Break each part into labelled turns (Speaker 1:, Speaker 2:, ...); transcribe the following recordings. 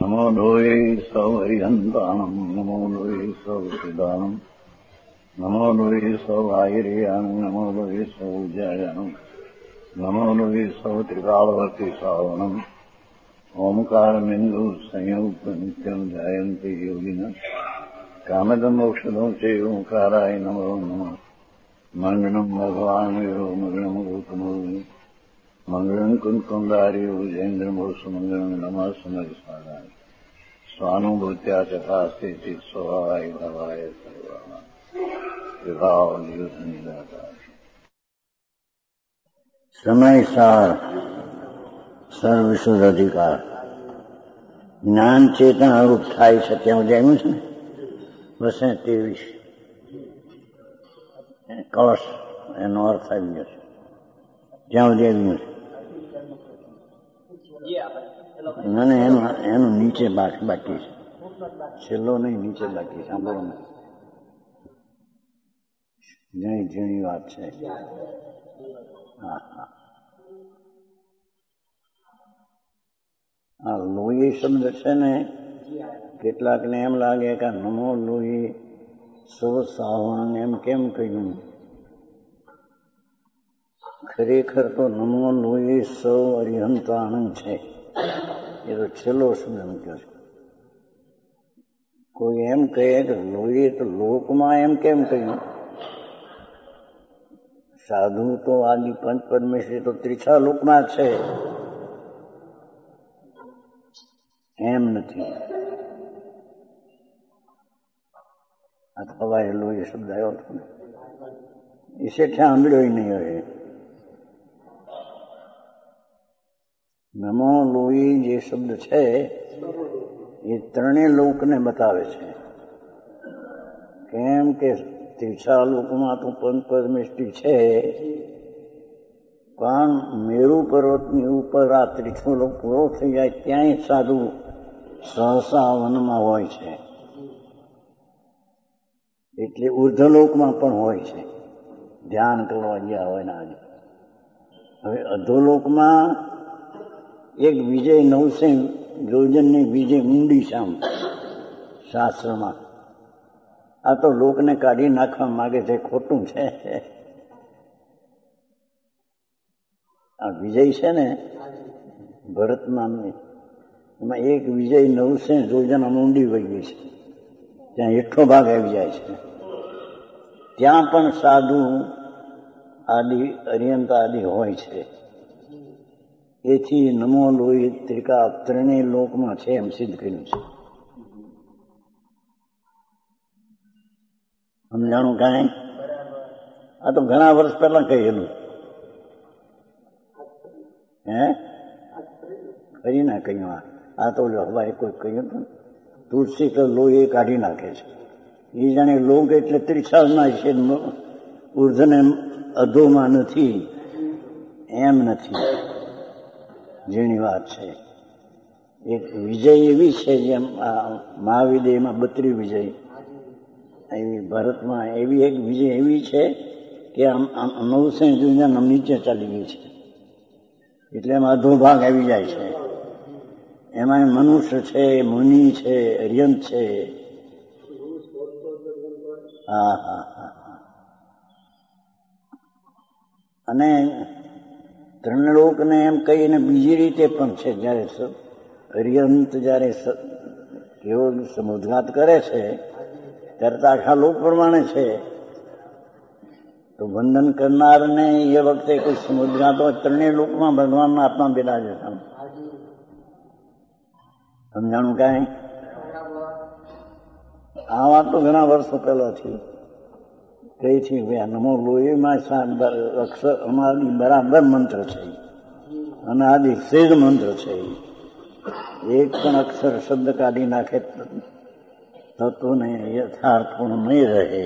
Speaker 1: નમો લોહે સૌ હરિહંતાણમ નમો લોહે સૌ સિદાનમ નમો લોહે સૌ આયર્યાણમ નમો લોહે સૌ જયાણમ નમો લોહે સૌ ત્રિકાળવર્તી શ્રાવણમ ઓમકારમિંદુ સંયુક્ત નિત્યમ જાયંતિ યોગિન કામદમ મોક્ષદો છે ઓંકારાય નમો નમઃ મંગળમ ભગવાન વીરો મંગળમ ગૌતમો મંગળમ કુંકુંદાર્યો જૈન્દ્રમો સુમંગળમ નમઃ સમર્થાય સ્વાનુભૂત્યા ચકાસ્તે સ્વભાવાય ભવાય સર્વાના વિભાવ નિદાતા સમયસાર સર્વશુદ્ધ અધિકાર જ્ઞાન ચેતના રૂપ થાય છે ત્યાં જામ્યું છે ને બસ 23 કળશ એનો અર્થ આવી ગયો છે ત્યાં સુધી આવ્યું છે મને એનું નીચે બાકી છે છેલ્લો નહીં નીચે બાકી સાંભળો ને ઘણી ઝીણી વાત છે. હા હા આ લોહી શબ્દ છે ને કેટલાકને એમ લાગે કે નમો લોહી સો સાવણ એમ કેમ કહ્યું. ખરેખર તો નમો લોહી સૌ અરિહંતાણંદ છે એ તો છેલ્લો શબ્દ મૂક્યો છે. કોઈ એમ કહે કે લોહી તો લોકમાં એમ કેમ કહ્યું. સાધુ તો આદિ પંચ પરમેશ્વરી તો ત્રીછા લોકમાં છે એમ નથી. આ સવારે લોહી શબ્દ આવ્યો હતો ને એ શેઠે સાંભળ્યો નહીં. હવે નમો લોહી જે શબ્દ છે એ ત્રણેય લોકને બતાવે છે. કેમ કે ત્રીછા લોકમાં તો પંચ પરમેષ્ઠી છે પણ મેરુ પર્વતની ઉપર આ ત્રીછો લોક પૂરો થઈ જાય ત્યાંય સાધુ સહસા વનમાં હોય છે. એટલે ઉર્ધ્વલોકમાં પણ હોય છે ધ્યાન કરવા ગયા હોય ના. હવે અધોલોકમાં એક વિજય 900 યોજનની વિજય ઊંડી શામ શાસ્ત્રમાં. આ તો લોકને કાઢી નાખવા માંગે છે, ખોટું છે. આ વિજય છે ને ભરત નામની એમાં એક વિજય 900 યોજન ઊંડી વહી ગઈ છે. ત્યાં હેઠો ભાગ આવી જાય છે. ત્યાં પણ સાધુ આદિ અરિયંત આદિ હોય છે. એથી નમો લોહી ત્રિકા ત્રણેય લોકમાં છે એમ સિદ્ધ કર્યું છે. સમજાણું કાંઈ? આ તો ઘણા વર્ષ પહેલા કહેલું. હે કરી ના કહ્યું. આ તો હવારે કોઈ કહ્યું હતું તુલસી તો લોહી કાઢી નાખે છે. એ જાણે લોક એટલે ત્રિછાલમાં છે, ઉર્ધ્વને અધોમાં નથી એમ નથી. જેની વાત છે એક વિજય એવી છે જેમ મહાવિદયમાં 32 વિજય એવી ભરતમાં એવી એક વિજય એવી છે કે આમ 900 યોજન નીચે ચાલી ગઈ છે. એટલે એમાં અધો ભાગ આવી જાય છે. એમાં મનુષ્ય છે, મુનિ છે, અરિયંત છે. હા હા હા. અને ત્રણલોકને એમ કહીને બીજી રીતે પણ છે. જયારે અરિયંત જયારે કેવો સમુદ્રઘાત કરે છે ત્યારે તો આખા લોક પ્રમાણે છે. તો વંદન કરનારને એ વખતે કોઈ સમુદ્રઘાત હોય ત્રણેય લોકમાં ભગવાનના આત્મા બિરાજે છે. સમજાણું કાંઈ? આ વાત તો ઘણા વર્ષો પહેલાથી કઈ છે. નમો લોહીમાં અક્ષર અમારી બરાબર મંત્ર છે. અનાદિ સિદ્ધ મંત્ર છે. એક પણ અક્ષર શબ્દ કાઢી નાખે તત્વને યથાર્થ પણ નહીં રહે.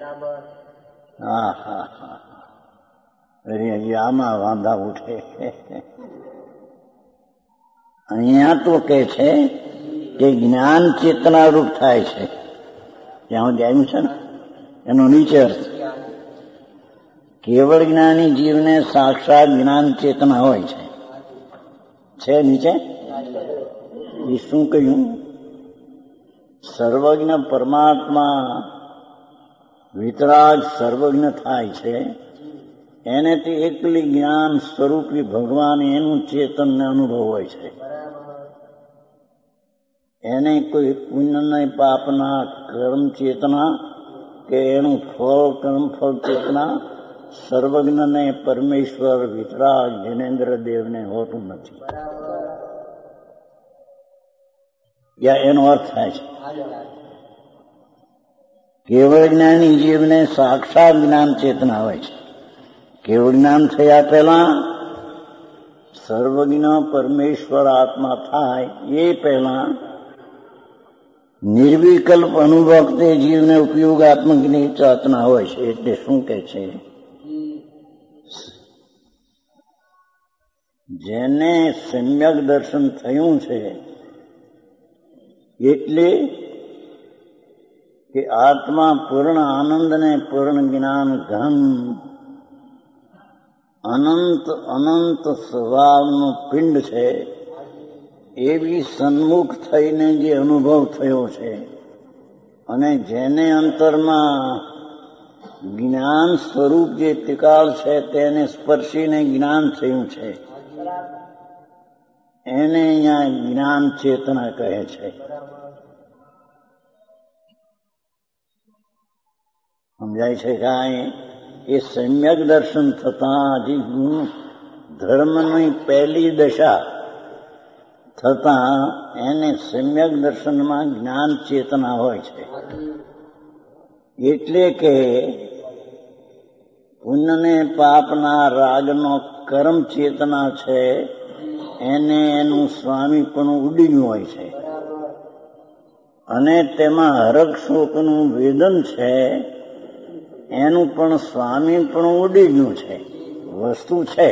Speaker 1: હા હા હા. અરે હજી આમાં વાંધા ઉઠે. અહીંયા તો કે છે કે જ્ઞાન ચેતના રૂપ થાય છે. ત્યાં આવ્યું છે ને એનો નીચે અર્થ કેવળ જ્ઞાની જીવને સાક્ષાત જ્ઞાન ચેતના હોય છે નીચે એ શું કહ્યું? સર્વજ્ઞ પરમાત્મા વિતરાગ સર્વજ્ઞ થાય છે, એનેથી એકલી જ્ઞાન સ્વરૂપી ભગવાન એનું ચેતનને અનુભવ હોય છે. એને કોઈ પુણ્ય પાપના કર્મ ચેતના કે એનું ફળ કર્મફળ ચેતના સર્વજ્ઞને પરમેશ્વર વિતરાગ જિનેન્દ્ર દેવને હોતું નથી. યા એનો અર્થ થાય છે કેવળ જ્ઞાની જીવને સાક્ષાત જ્ઞાન ચેતના હોય છે. કેવળ જ્ઞાન થયા પહેલા સર્વજ્ઞ પરમેશ્વર આત્મા થાય એ પહેલા નિર્વિકલ્પ અનુભવ તે જીવને ઉપયોગાત્મકની ચેતના હોય છે. એટલે શું કહે છે? જેને સમ્યક દર્શન થયું છે એટલે કે આત્મા પૂર્ણ આનંદ ને પૂર્ણ જ્ઞાન ઘન અનંત અનંત સ્વભાવનું પિંડ છે, એવી સન્મુખ થઈને જે અનુભવ થયો છે અને જેને અંતરમાં જ્ઞાન સ્વરૂપ જે ત્રિકાળ છે તેને સ્પર્શીને જ્ઞાન થયું છે, એને અહીંયા જ્ઞાન ચેતના કહે છે. સમજાય છે કાંઈ? એ સમ્યક દર્શન થતા હજી ધર્મની પહેલી દશા થતા એને સમ્યક દર્શનમાં જ્ઞાન ચેતના હોય છે. એટલે કે પુણ્યને પાપના રાગનો કર્મ ચેતના છે એને એનું સ્વામીપણું ઉડી ગયું હોય છે અને તેમાં હરખ શોકનું વેદન છે એનું પણ સ્વામીપણું ઉડી ગયું છે. વસ્તુ છે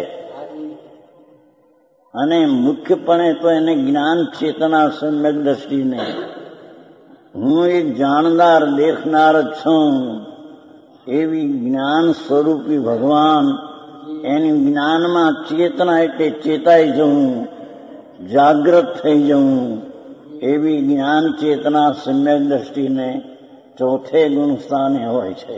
Speaker 1: અને મુખ્યપણે તો એને જ્ઞાન ચેતના સમ્યક દ્રષ્ટિને હું એક જાણનાર દેખનાર જ છું એવી જ્ઞાન સ્વરૂપી ભગવાન એની જ્ઞાનમાં ચેતના એટલે ચેતાઈ જવું, જાગ્રત થઈ જવું, એવી જ્ઞાન ચેતના સમ્યક દ્રષ્ટિને ચોથે ગુણ સ્થાને હોય છે.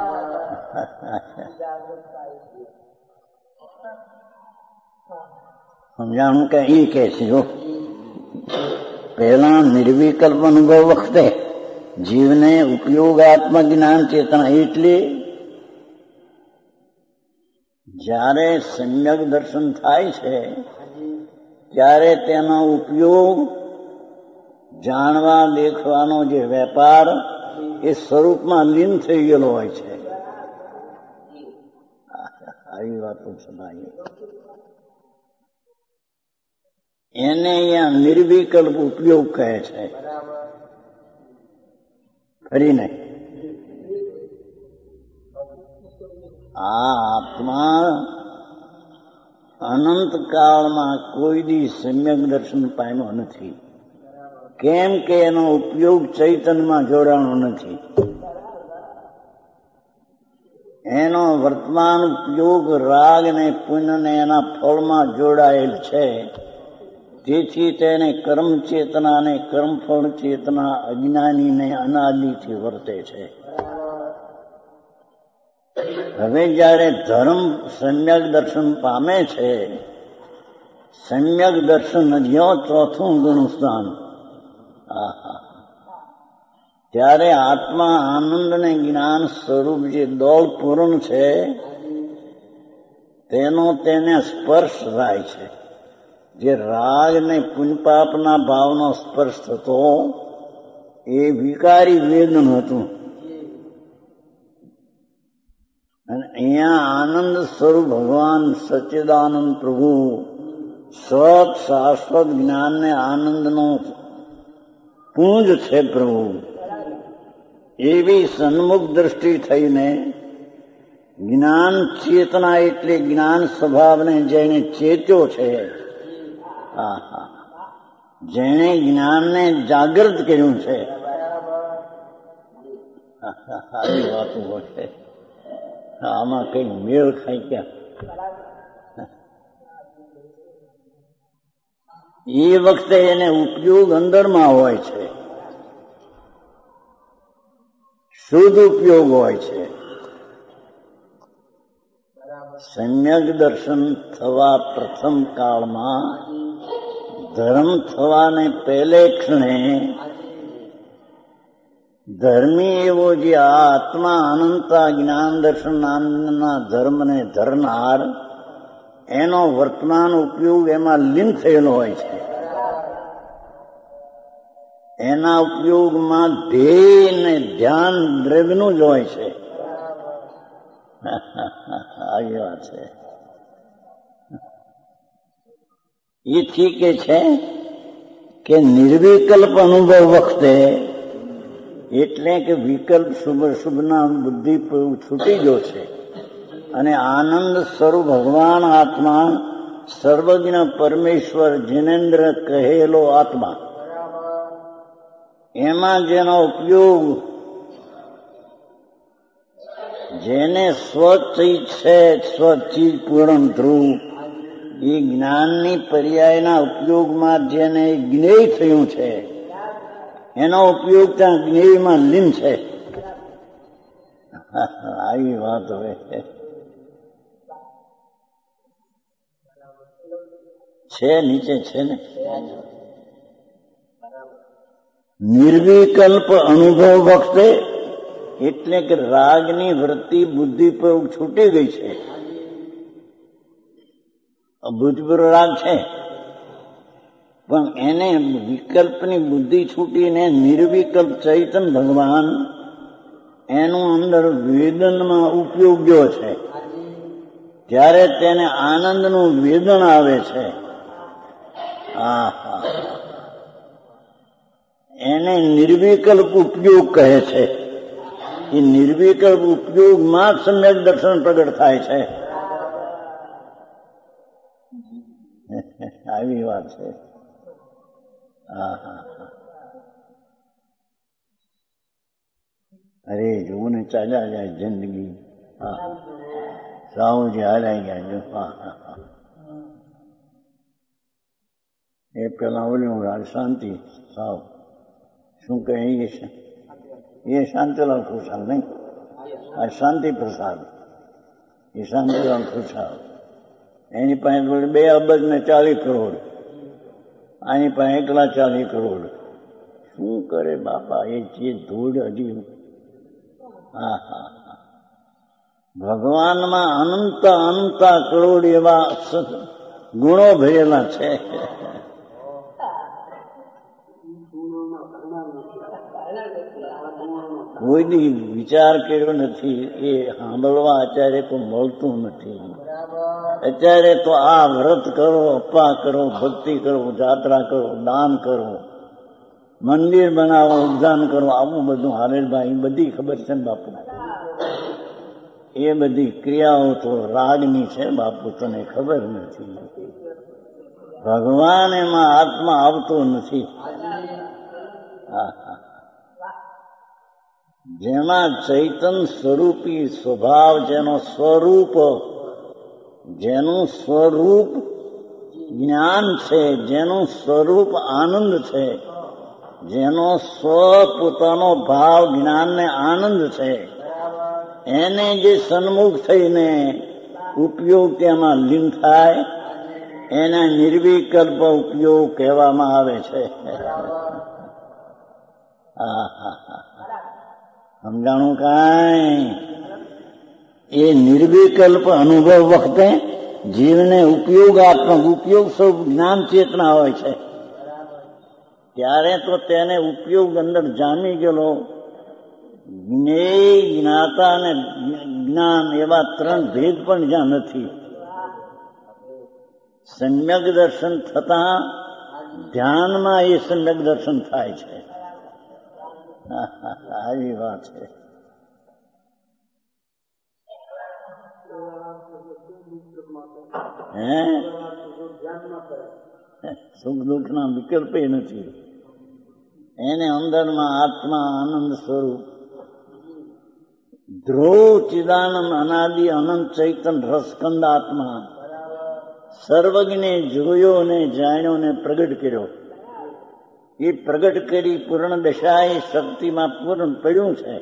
Speaker 1: સમજાણું કે એ કહે છે જો પહેલા નિર્વિકલ્પ અનુભવ વખતે જીવને ઉપયોગાત્મક જ્ઞાન ચેતના એટલે જ્યારે સમ્યક દર્શન થાય છે ત્યારે તેનો ઉપયોગ જાણવા દેખવાનો જે વેપાર એ સ્વરૂપમાં લીન થઈ ગયેલો હોય છે. આવી વાતો સમાય એને અહીંયા નિર્વિકલ્પ ઉપયોગ કહે છે. ફરીને આ આત્મા અનંત કાળમાં કોઈ દી સમ્યક દર્શન પામ્યો નથી. કેમ કે એનો ઉપયોગ ચૈતન્યમાં જોડાણો નથી. એનો વર્તમાન ઉપયોગ રાગ ને પુણ્ય ને એના ફળમાં જોડાયેલ છે. તેથી તેને કર્મ ચેતના અને કર્મફળ ચેતના અજ્ઞાનીને અનાદિથી વર્તે છે. હવે જ્યારે ધર્મ સમ્યક દર્શન પામે છે, સમ્યક દર્શન જ્યાં ચોથું ગુણ સ્થાન, ત્યારે આત્મા આનંદ ને જ્ઞાન સ્વરૂપ જે દોડ પૂર્ણ છે તેનો તેને સ્પર્શ થાય છે. જે રાગ ને પુણ્યપાપના ભાવનો સ્પર્શ થતો એ વિકારી વેદન હતું અને અહીંયા આનંદ સ્વરૂપ ભગવાન સચ્ચિદાનંદ પ્રભુ સત શાશ્વત જ્ઞાનને આનંદનો પુંજ છે પ્રભુ. એવી સન્મુખ દ્રષ્ટિ થઈને જ્ઞાન ચેતના એટલે જ્ઞાન સ્વભાવને જેને ચેત્યો છે, જેણે જ્ઞાનને જાગૃત કર્યું છે, આવી વાતો છે. આમાં કઈ મેળ ખાય ક્યાં? એ વખતે એને ઉપયોગ અંદરમાં હોય છે, શુદ્ધ ઉપયોગ હોય છે. સમ્યક દર્શન થવા પ્રથમ કાળમાં ધર્મ થવાને પહેલે ક્ષણે ધર્મી એવો જે આત્મા અનંતા જ્ઞાન દર્શન નામના ધર્મને ધરનાર એનો વર્તમાન ઉપયોગ એમાં લીન થયેલો હોય છે. એના ઉપયોગમાં ધ્યેય ને ધ્યાન દ્રવ્યનું જ હોય છે. આવી વાત છે. એ ઠીક છે કે નિર્વિકલ્પ અનુભવ વખતે એટલે કે વિકલ્પ શુભના બુદ્ધિ છૂટી ગયો છે અને આનંદ સ્વરૂપ ભગવાન આત્મા સર્વજ્ઞ પરમેશ્વર જિનેન્દ્ર કહેલો આત્મા એમાં જેનો ઉપયોગ જેને સ્વચિત છે સ્વચિત પૂર્ણ ધ્રુવ એ જ્ઞાનની પર્યાયના ઉપયોગમાં જેને જ્ઞેય થયું છે એનો ઉપયોગ ત્યાં જ્ઞેયમાં લીન છે. આવી વાત હવે છે નીચે છે ને. નિર્વિકલ્પ અનુભવ વખતે એટલે કે રાગની વૃત્તિ બુદ્ધિ પર છૂટી ગઈ છે. ભૂતપૂર્વ રાગ છે પણ એને વિકલ્પની બુદ્ધિ છૂટીને નિર્વિકલ્પ ચૈતન ભગવાન એનું અંદર વેદનમાં ઉપયોગ્યો છે. ત્યારે તેને આનંદનું વેદન આવે છે. એને નિર્વિકલ્પ ઉપયોગ કહે છે. એ નિર્વિકલ્પ ઉપયોગમાં જ સમ્યક દર્શન પ્રગટ થાય છે. આવી વાત છે. અરે જોવું ને ચાલ્યા જાય જિંદગી. સાવજી હાલાઈ ગયા જો. એ પેલા ઓલું શાંતિ સાવ શું કહે એ શાંતિલાલ ખુશાલ નહીં, આ શાંતિ પ્રસાદ. એ શાંતિલાલ ખુશાલ એની પાસે 2 અબજ ને 40 કરોડ, આની પાસે 1,40 કરોડ. શું કરે બાપા એ જે ધૂળ હજી. ભગવાનમાં અનંતા કરોડ એવા ગુણો ભરેલા છે. કોઈની વિચાર કર્યો નથી. એ સાંભળવા અત્યારે કોઈ મળતું નથી. અત્યારે તો આ વ્રત કરો, અપ્પા કરો, ભક્તિ કરો, જાત્રા કરો, દાન કરો, મંદિર બનાવો, ઉદ્યાન કરો, આવું બધું હારેલભાઈ બધી ખબર છે ને બાપુ. એ બધી ક્રિયાઓ તો રાગની છે બાપુ, તને ખબર નથી. ભગવાન એમાં આત્મા આવતો નથી. જેમાં ચૈતન સ્વરૂપી સ્વભાવ જેનું સ્વરૂપ જ્ઞાન છે, જેનું સ્વરૂપ આનંદ છે, જેનો સ્વ પોતાનો ભાવ જ્ઞાનને આનંદ છે, એને જે સન્મુખ થઈને ઉપયોગ તેમાં લીન થાય એના નિર્વિકલ્પ ઉપયોગ કહેવામાં આવે છે. સમજાણું કાંઈ? એ નિર્વિકલ્પ અનુભવ વખતે જીવને ઉપયોગાત્મક ઉપયોગ સ્વરૂપ જ્ઞાન ચેતના હોય છે. ત્યારે તો તેને ઉપયોગ અંદર જામી ગયેલો જ્ઞેય, જ્ઞાતા અને જ્ઞાન એવા 3 ભેદ પણ જ્યાં નથી. સમ્યક દર્શન થતા ધ્યાનમાં એ સમ્યક દર્શન થાય છે. આવી વાત છે. સુખ દુઃખ ના વિકલ્પ નથી. એને અંદરમાં આત્મા આનંદ સ્વરૂપ ધ્રુવ ચિદાનંદ અનાદિ અનંત ચૈતન રસકંદ આત્મા સર્વજ્ઞને જોયો ને જાણ્યો ને પ્રગટ કર્યો. એ પ્રગટ કરી પૂર્ણ દશા એ શક્તિમાં પૂર્ણ પડ્યું છે.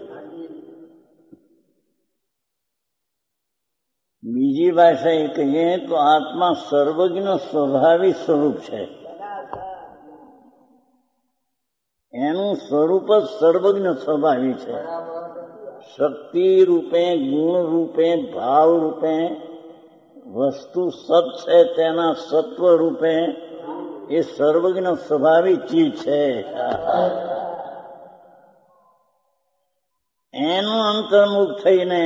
Speaker 1: બીજી ભાષા એ કહીએ તો આત્મા સર્વજ્ઞ સ્વાભાવિક સ્વરૂપ છે. એનું સ્વરૂપ જ સર્વજ્ઞ સ્વાભાવિક છે. શક્તિ રૂપે, ગુણ રૂપે, ભાવ રૂપે વસ્તુ સત છે, તેના સત્વ રૂપે એ સર્વજ્ઞ સ્વાભાવિક ચીજ છે. એનું અંતર્મુખ થઈને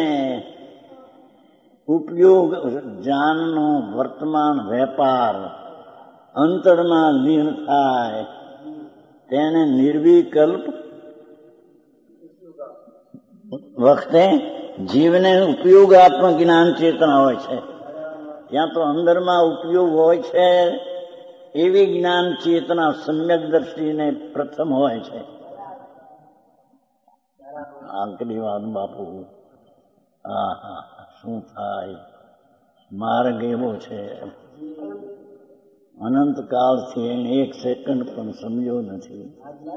Speaker 1: ઉપયોગ જ્ઞાનનો વર્તમાન વેપાર અંતરમાં લીન થાય તેને નિર્વિકલ્પ વખતે જીવને ઉપયોગાત્મક જ્ઞાન ચેતના હોય છે. ત્યાં તો અંદરમાં ઉપયોગ હોય છે એવી જ્ઞાન ચેતના સમ્યક દ્રષ્ટિને પ્રથમ હોય છે. આંકડી વાત બાપુ, શું થાય? માર્ગ એવો છે અનંતકાળથી એને એક સેકન્ડ પણ સમજ્યો નથી.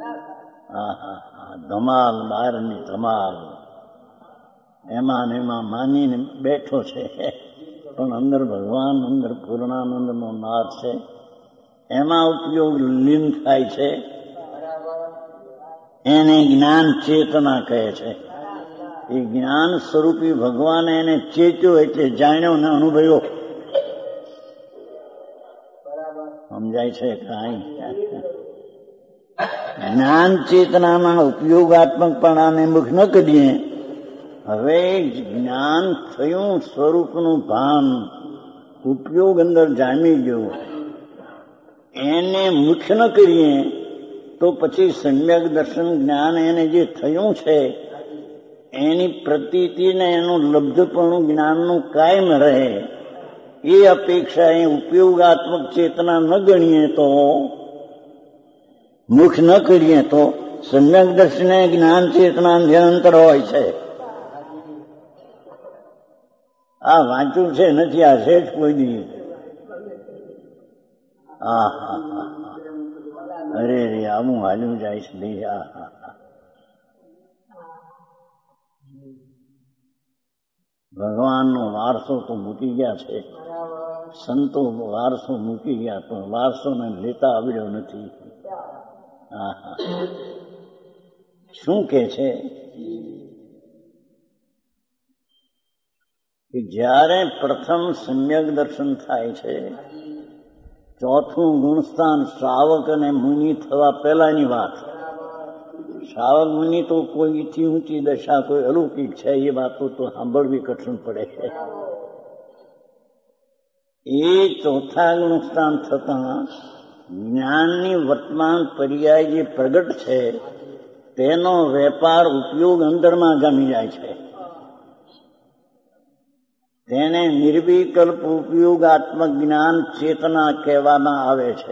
Speaker 1: ધમાલ બહારની ધમાલ એમાં માનીને બેઠો છે, પણ અંદર ભગવાન, અંદર પૂર્ણાનંદનો નાદ છે. એમાં ઉપયોગ લીન થાય છે. એને જ્ઞાન ચેતના કહે છે. એ જ્ઞાન સ્વરૂપી ભગવાને એને ચેત્યો એટલે જાણ્યો ને અનુભવ્યો. સમજાય છે કાંઈ? જ્ઞાન ચેતનાના ઉપયોગાત્મકપણાને મુખ ન કરીએ. હવે જ્ઞાન થયું, સ્વરૂપનું ભાન, ઉપયોગ અંદર જામી ગયો, એને મુખ્ય ન કરીએ તો પછી સમ્યક દર્શન જ્ઞાન એને જે થયું છે એની પ્રતીતિને એનું લબ્ધપણું જ્ઞાનનું કાયમ રહે એ અપેક્ષા એ ઉપયોગાત્મક ચેતના ન ગણીએ તો, મુખ ન કરીએ તો સમ્યક દર્શને જ્ઞાન ચેતના નિરંતર હોય છે. આ વાંચ્યું છે નથી, આ છે જ કોઈ દી. અરે રે આવું હાલ્યું જાય છે ભાઈ. ભગવાનનો વારસો તો મૂકી ગયા છે, સંતો વારસો મૂકી ગયા, પણ વારસોને લેતા આવડ્યો નથી. શું કે છે કે જ્યારે પ્રથમ સમ્યક દર્શન થાય છે, ચોથું ગુણસ્થાન શ્રાવક અને મુનિ થવા પહેલાની વાત. શ્રાવક મુનિ તો કોઈથી ઊંચી દશા, કોઈ અલૌકિક છે, એ વાતો તો સાંભળવી કઠિન પડે છે. એ ચોથા ગુણસ્થાન થતાં જ્ઞાનની વર્તમાન પર્યાય જે પ્રગટ છે તેનો વેપાર ઉપયોગ અંદરમાં જામી જાય છે. તેને નિર્વિકલ્પ ઉપયોગાત્મક જ્ઞાન ચેતના કહેવામાં આવે છે.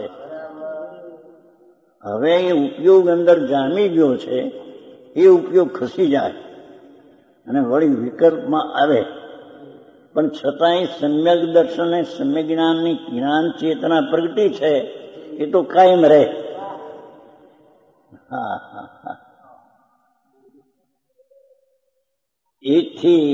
Speaker 1: હવે એ ઉપયોગ અંદર જામી ગયો છે, એ ઉપયોગ ખસી જાય અને વળી વિકલ્પમાં આવે, પણ છતાંય સમ્યક દર્શન એ સમ્યક જ્ઞાનની જ્ઞાન ચેતના પ્રગટી છે એ તો કાયમ રહે. એથી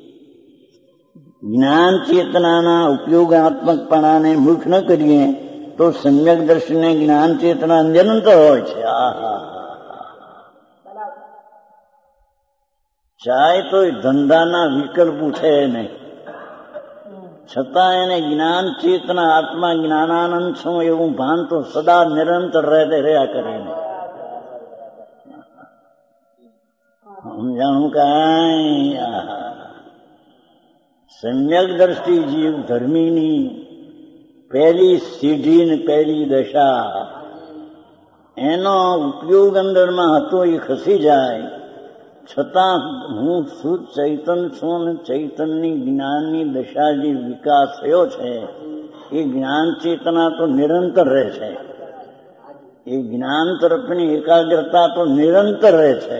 Speaker 1: જ્ઞાન ચેતનાના ઉપયોગાત્મકપણાને મુખ ન કરીએ તો સમ્યક દર્શને જ્ઞાન ચેતના નિરંતર હોય છે. ચાહે તો ધંધાના વિકલ્પ છે નહીં, છતાં એને જ્ઞાન ચેતના આત્મા જ્ઞાનાનંદ છું એવું ભાન તો સદા નિરંતર રહ્યા કરે. સમજાણું કાંઈ? સમ્યક દ્રષ્ટિ જીવ ધર્મીની પહેલી સીઢી ને પહેલી દશા, એનો ઉપયોગ અંદરમાં હતો એ ખસી જાય, છતાં હું શુદ્ધ ચૈતન છું અને ચૈતનની જ્ઞાનની દશા જે વિકાસ થયો છે એ જ્ઞાન ચેતના તો નિરંતર રહે છે. એ જ્ઞાન તરફની એકાગ્રતા તો નિરંતર રહે છે.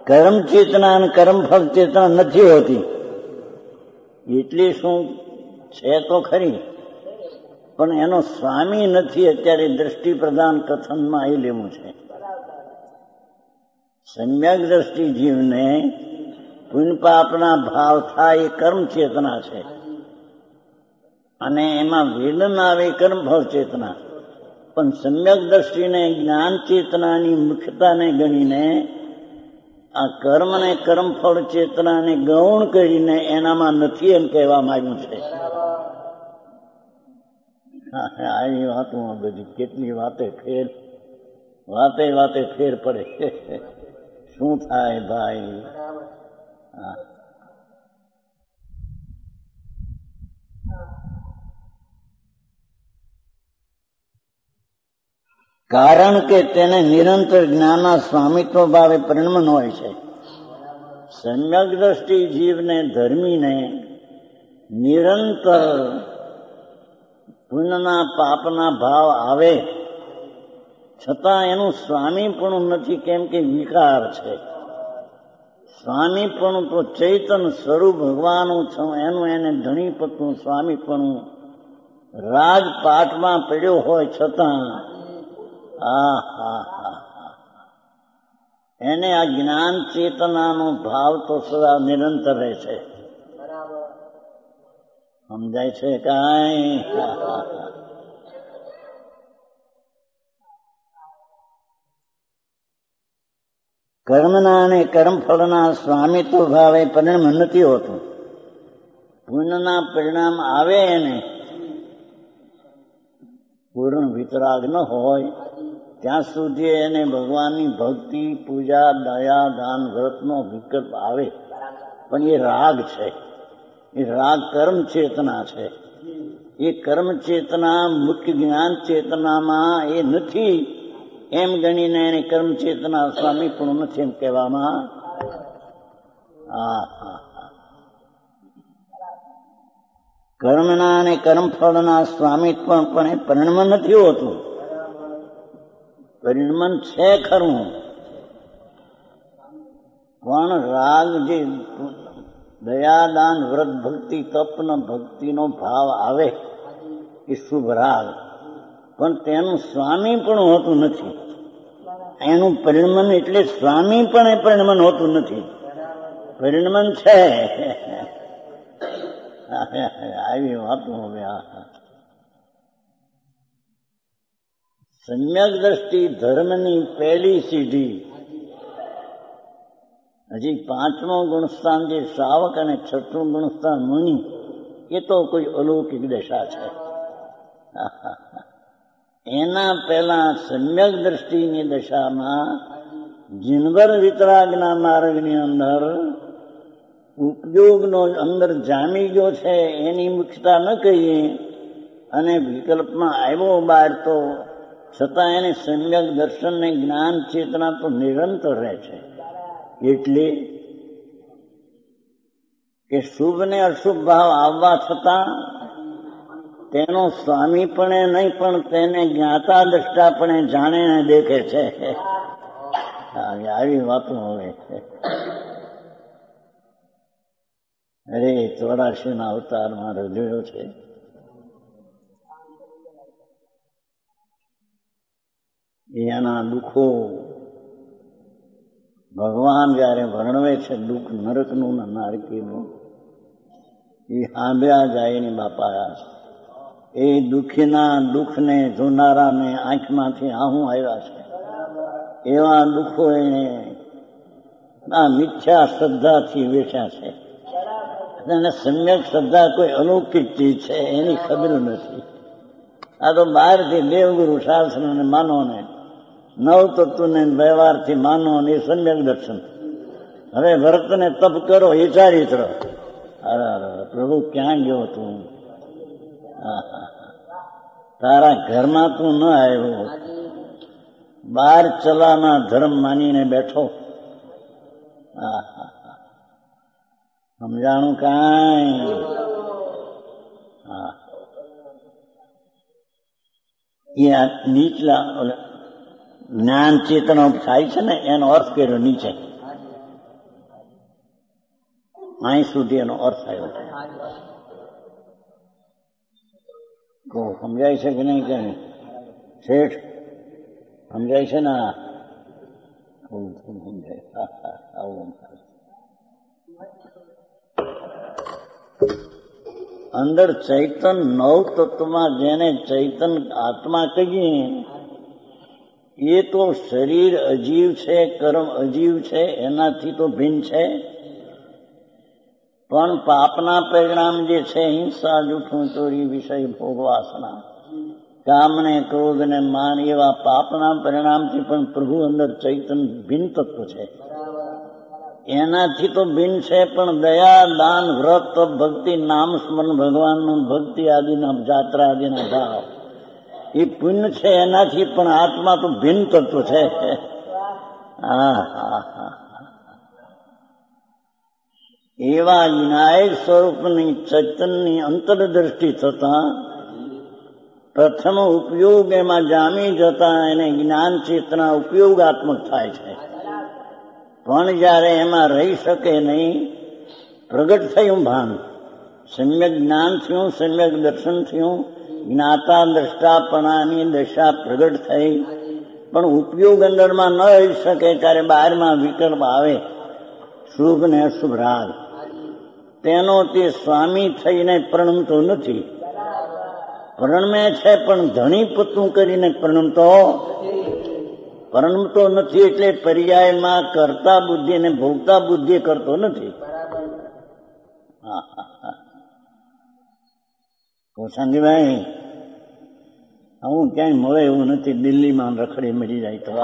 Speaker 1: કર્મ ચેતના અને કર્મફળ ચેતના નથી હોતી. એટલી શું છે તો ખરી, પણ એનો સ્વામી નથી. અત્યારે દ્રષ્ટિ પ્રધાન કથનમાં એ લેવું છે. સમ્યક દ્રષ્ટિ જીવને પુણ્ય પાપના ભાવ થાય એ કર્મ ચેતના છે, અને એમાં વેદન આવે કર્મફળ ચેતના. પણ સમ્યક દ્રષ્ટિને જ્ઞાન ચેતનાની મુખ્યતાને ગણીને આ કર્મ ને કર્મફળ ચેતનાને ગૌણ કરીને એનામાં નથી એમ કહેવામાં આવ્યું છે. આવી વાતોમાં બધી કેટલી વાતે ફેર પડે. શું થાય ભાઈ? કારણ કે તેને નિરંતર જ્ઞાનના સ્વામિત્વ ભાવે પરિણમન હોય છે. સમ્યક દ્રષ્ટિ જીવને ધર્મીને નિરંતર પુણ્યના પાપના ભાવ આવે છતાં એનું સ્વામીપણું નથી, કેમ કે વિકાર છે. સ્વામીપણું તો ચૈતન સ્વરૂપ ભગવાનનું એનું એને ધણીપતનું સ્વામીપણું રાજપાટમાં પડ્યો હોય છતાં એને આ જ્ઞાન ચેતનાનો ભાવ તો સદા નિરંતર રહે છે. સમજાય છે કાંઈ? કર્મના અને કર્મફળના સ્વામિત્વ ભાવે પરિણામ નથી હોતું. પુણ્યના પરિણામ આવે એને પૂર્ણ વિતરાગ ન હોય ત્યાં સુધી એને ભગવાનની ભક્તિ, પૂજા, દયા, દાન, વ્રતનો વિકલ્પ આવે, પણ એ રાગ છે. એ રાગ કર્મ ચેતના છે. એ કર્મ ચેતના મુખ્ય જ્ઞાન ચેતનામાં એ નથી એમ ગણીને એને કર્મ ચેતના સ્વામી પણ નથી એમ કહેવામાં. કર્મના અને કર્મફળના સ્વામિત્વ પણ પરિણમન નથી હોતું. પરિણમન છે ખરું, પણ રાગ જે દયાદાન વ્રત ભક્તિ તપન ભક્તિનો ભાવ આવે એ શુભ રાગ, પણ તેનું સ્વામી પણ હોતું નથી. એનું પરિણમન એટલે સ્વામી પણ એ પરિણમન હોતું નથી. પરિણમન છે. આવી વાતો હવે સમ્યક દ્રષ્ટિ ધર્મની પહેલી સીધી. હજી 5મો ગુણસ્થાન જે શ્રાવક અને 6મું ગુણસ્થાન મુનિ, એ તો કોઈ અલૌકિક દશા છે. એના પહેલા સમ્યક દ્રષ્ટિની દશામાં જીનવર વિતરાગના માર્ગની અંદર ઉપયોગનો અંદર જામી ગયો છે એની મુખ્યતા ન કહીએ, અને વિકલ્પમાં આવ્યો બહાર તો છતાં એને સમ્યક દર્શન ને જ્ઞાન ચેતના તો નિરંતર રહે છે. એટલે કે શુભ ને અશુભ ભાવ આવવા છતાં તેનો સ્વામી પણ નહીં, પણ તેને જ્ઞાતા દ્રષ્ટા પણ જાણે ને દેખે છે. આવી વાતો હવે. અરે 84ના અવતારમાં રજૂયો છે. એના દુઃખો ભગવાન જયારે વર્ણવે છે, દુઃખ નરકનું ને નારકીનું, એ સાંભળ્યા જાય એની બાપા. એ દુઃખીના દુઃખને જોનારાને આંખમાંથી આહું આવ્યા છે. એવા દુઃખો એને આ મિથ્યા શ્રદ્ધાથી વેઠ્યા છે. અને સમ્યક શ્રદ્ધા કોઈ અલૌકિક ચીજ છે એની ખબર નથી. આ તો બહારથી દેવગુરુ શાસ્ત્રને માનો ને નવ તત્વને વ્યવહારથી માનો ને એ સમ્યક દર્શન. હવે વ્રતને તપ કરો એ ચારિત્ર. પ્રભુ ક્યાં ગયો તું? તારા ઘરમાં તું ન આવ્યો, બાર ચલાના ધર્મ માનીને બેઠો. સમજાણું કાંઈ? એ નીચલા જ્ઞાન ચેતનો થાય છે ને એનો અર્થ કર્યો નીચે. અહીં સુધી એનો અર્થ આવ્યો છે. સમજાય છે કે નહીં? કે શેઠ સમજાય છે ને? સમજાય. અંદર ચૈતન નવ તત્વમાં જેને ચૈતન આત્મા કહીએ એ તો શરીર અજીવ છે, કર્મ અજીવ છે, એનાથી તો ભિન્ન છે. પણ પાપના પરિણામ જે છે હિંસા, જૂઠું, ચોરી, વિષય, ભોગ, વાસના, કામ ને ક્રોધ ને માન, એવા પાપના પરિણામથી પણ પ્રભુ અંદર ચૈતન ભિન્ન તત્વ છે. એનાથી તો ભિન્ન છે. પણ દયા, દાન, વ્રત, તપ, ભક્તિ, નામ સ્મરણ, ભગવાનનું ભક્તિ આદિના જાત્રા આદિના ભાવ એ પુણ્ય છે. એનાથી પણ આત્મા તો ભિન્ન તત્વ છે. એવા વિનાયક સ્વરૂપની ચૈતનની અંતરદ્રષ્ટિ થતા પ્રથમ ઉપયોગ એમાં જામી જતા એને જ્ઞાન ચેતના ઉપયોગાત્મક થાય છે. પણ જયારે એમાં રહી શકે નહીં, પ્રગટ થયું ભાન, સમ્યક જ્ઞાન થયું, સમ્યક દર્શન થયું, જ્ઞાતા દ્રષ્ટાપણાની દશા પ્રગટ થઈ, પણ ઉપયોગ અંદરમાં ન રહી શકે ત્યારે બહારમાં વિકલ્પ આવે, શુભ ને અશુભ રાગ, તેનો તે સ્વામી થઈને પ્રણમતો નથી. પ્રણમે છે પણ ધણી પતું કરીને પ્રણમતો નથી. એટલે પર્યાયમાં કરતા બુદ્ધિ અને ભોગતા બુદ્ધિ કરતો નથી. શાંતિભાઈ, હું ક્યાંય મળે એવું નથી. દિલ્હીમાં રખડી મરી જાય તો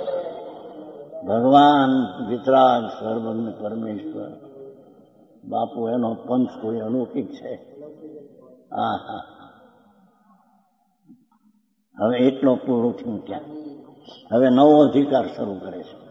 Speaker 1: ભગવાન વિતરાગ સર્વજ્ઞ પરમેશ્વર બાપુ, એનો પંથ કોઈ અલૌકિક છે. હવે એટલો પૂરું થયું ત્યાં. હવે નવો અધિકાર શરૂ કરે છે.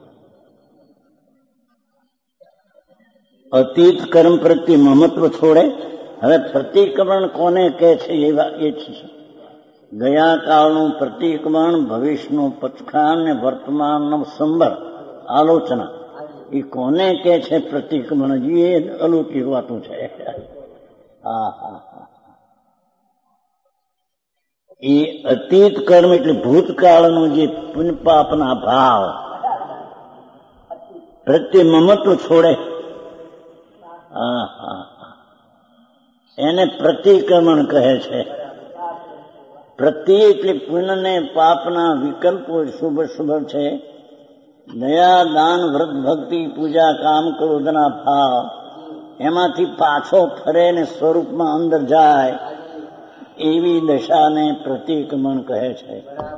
Speaker 1: અતીત કર્મ પ્રત્યે મમત્વ છોડે. હવે પ્રતિક્રમણ કોને કહે છે એ છે. ગયા કાળનું પ્રતિક્રમણ, ભવિષ્યનું પચખાન ને વર્તમાનનો સંભળ આલોચના, એ કોને કહે છે પ્રતિક્રમણ? એ અલૌકિક વાતું છે. એ અતીત કર્મ એટલે ભૂતકાળનું જે પુણ્ય પાપના ભાવ પ્રત્યે મમત્વ છોડે, એને પ્રતિક્રમણ કહે છે. પ્રતિ એટલે પુણ્ય ને પાપના વિકલ્પો શુભ શુભ છે. દયા, દાન, વ્રત, ભક્તિ, પૂજા, કામ, ક્રોધના ભાવ એમાંથી પાછો ફરે ને સ્વરૂપમાં અંદર જાય, એવી દશાને પ્રતિક્રમણ કહે છે.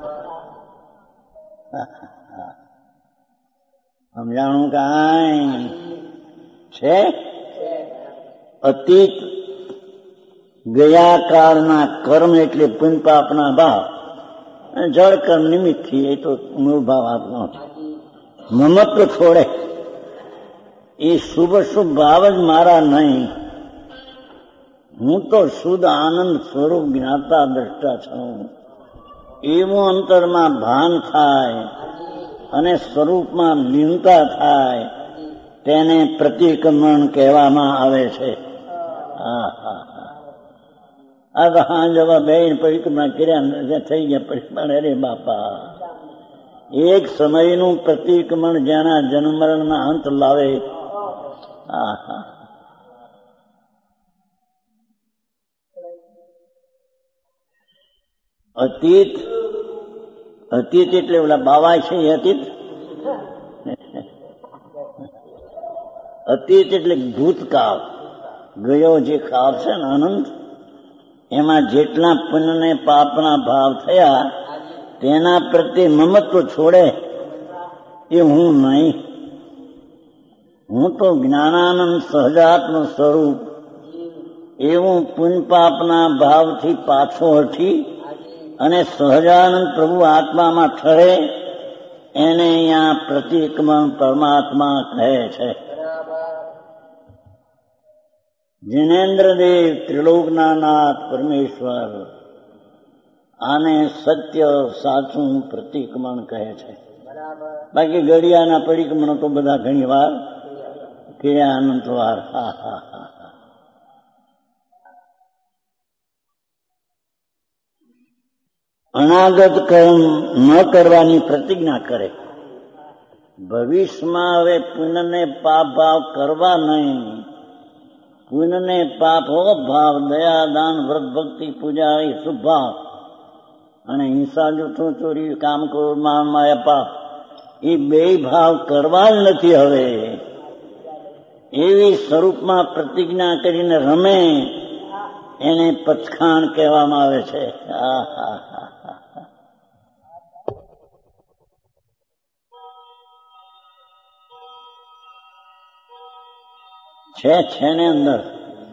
Speaker 1: સમજાણું કાંઈ છે? અતીત ગયા કાળના કર્મ એટલે પુણ્ય પાપના ભાવ, જળ કર્મ નિમિત્તથી, એ તો મૂળ ભાવ આપનો છે. મમત્વ છોડે. એ શુભ શુભ ભાવ જ મારા નહીં, હું તો શુદ્ધ આનંદ સ્વરૂપ જ્ઞાતા દ્રષ્ટા છું, એવું અંતરમાં ભાન થાય અને સ્વરૂપમાં લીનતા થાય, તેને પ્રતિક્રમણ કહેવામાં આવે છે. આ તો હા જવા બે પરિક્રમા કર્યા થઈ ગયા પરિક્રમણ. અરે બાપા, એક સમયનું પ્રતિક્રમણ જેના જન્મ મરણના અંત લાવે. અતીત, અતીત એટલે ઓલા બાવા છે એ અતીત. અતીત એટલે ભૂતકાળ, ગયો જે કાળ છે ને અનંત, એમાં જેટલા પુણ્ય ને પાપના ભાવ થયા તેના પ્રત્યે મમત્વ છોડે. એ હું નહીં, હું તો જ્ઞાનાનંદ સહજાત્મ સ્વરૂપ, એવું પુણ્ય પાપના ભાવથી પાછો હટી અને સહજાનંદ પ્રભુ આત્મામાં ઠરે, એને અહીંયા પ્રતિક્રમણ પરમાત્મા કહે છે. જિનેન્દ્રદેવ ત્રિલોકના નાથ પરમેશ્વર, આને સત્ય સાચું પ્રતિક્રમણ કહે છે. બાકી ઘડિયાના પરિક્રમણો તો બધા ઘણી વાર કે આનંદવાર. અનાગત કર્મ ન કરવાની પ્રતિજ્ઞા કરે. ભવિષ્યમાં હવે પુણ્યને પાપ ભાવ કરવા નહીં. પુણ્યને પાપ હો ભાવ, દયા દાન વ્રત ભક્તિ પૂજા એ શુભ ભાવ, અને હિંસા જૂઠું ચોરી કામ ક્રોધ માન માયા પાપ એ બે ભાવ કરવા જ નથી. હવે એવી સ્વરૂપમાં પ્રતિજ્ઞા કરીને રમે એને પચખાણ કહેવામાં આવે છે. છે ને અંદર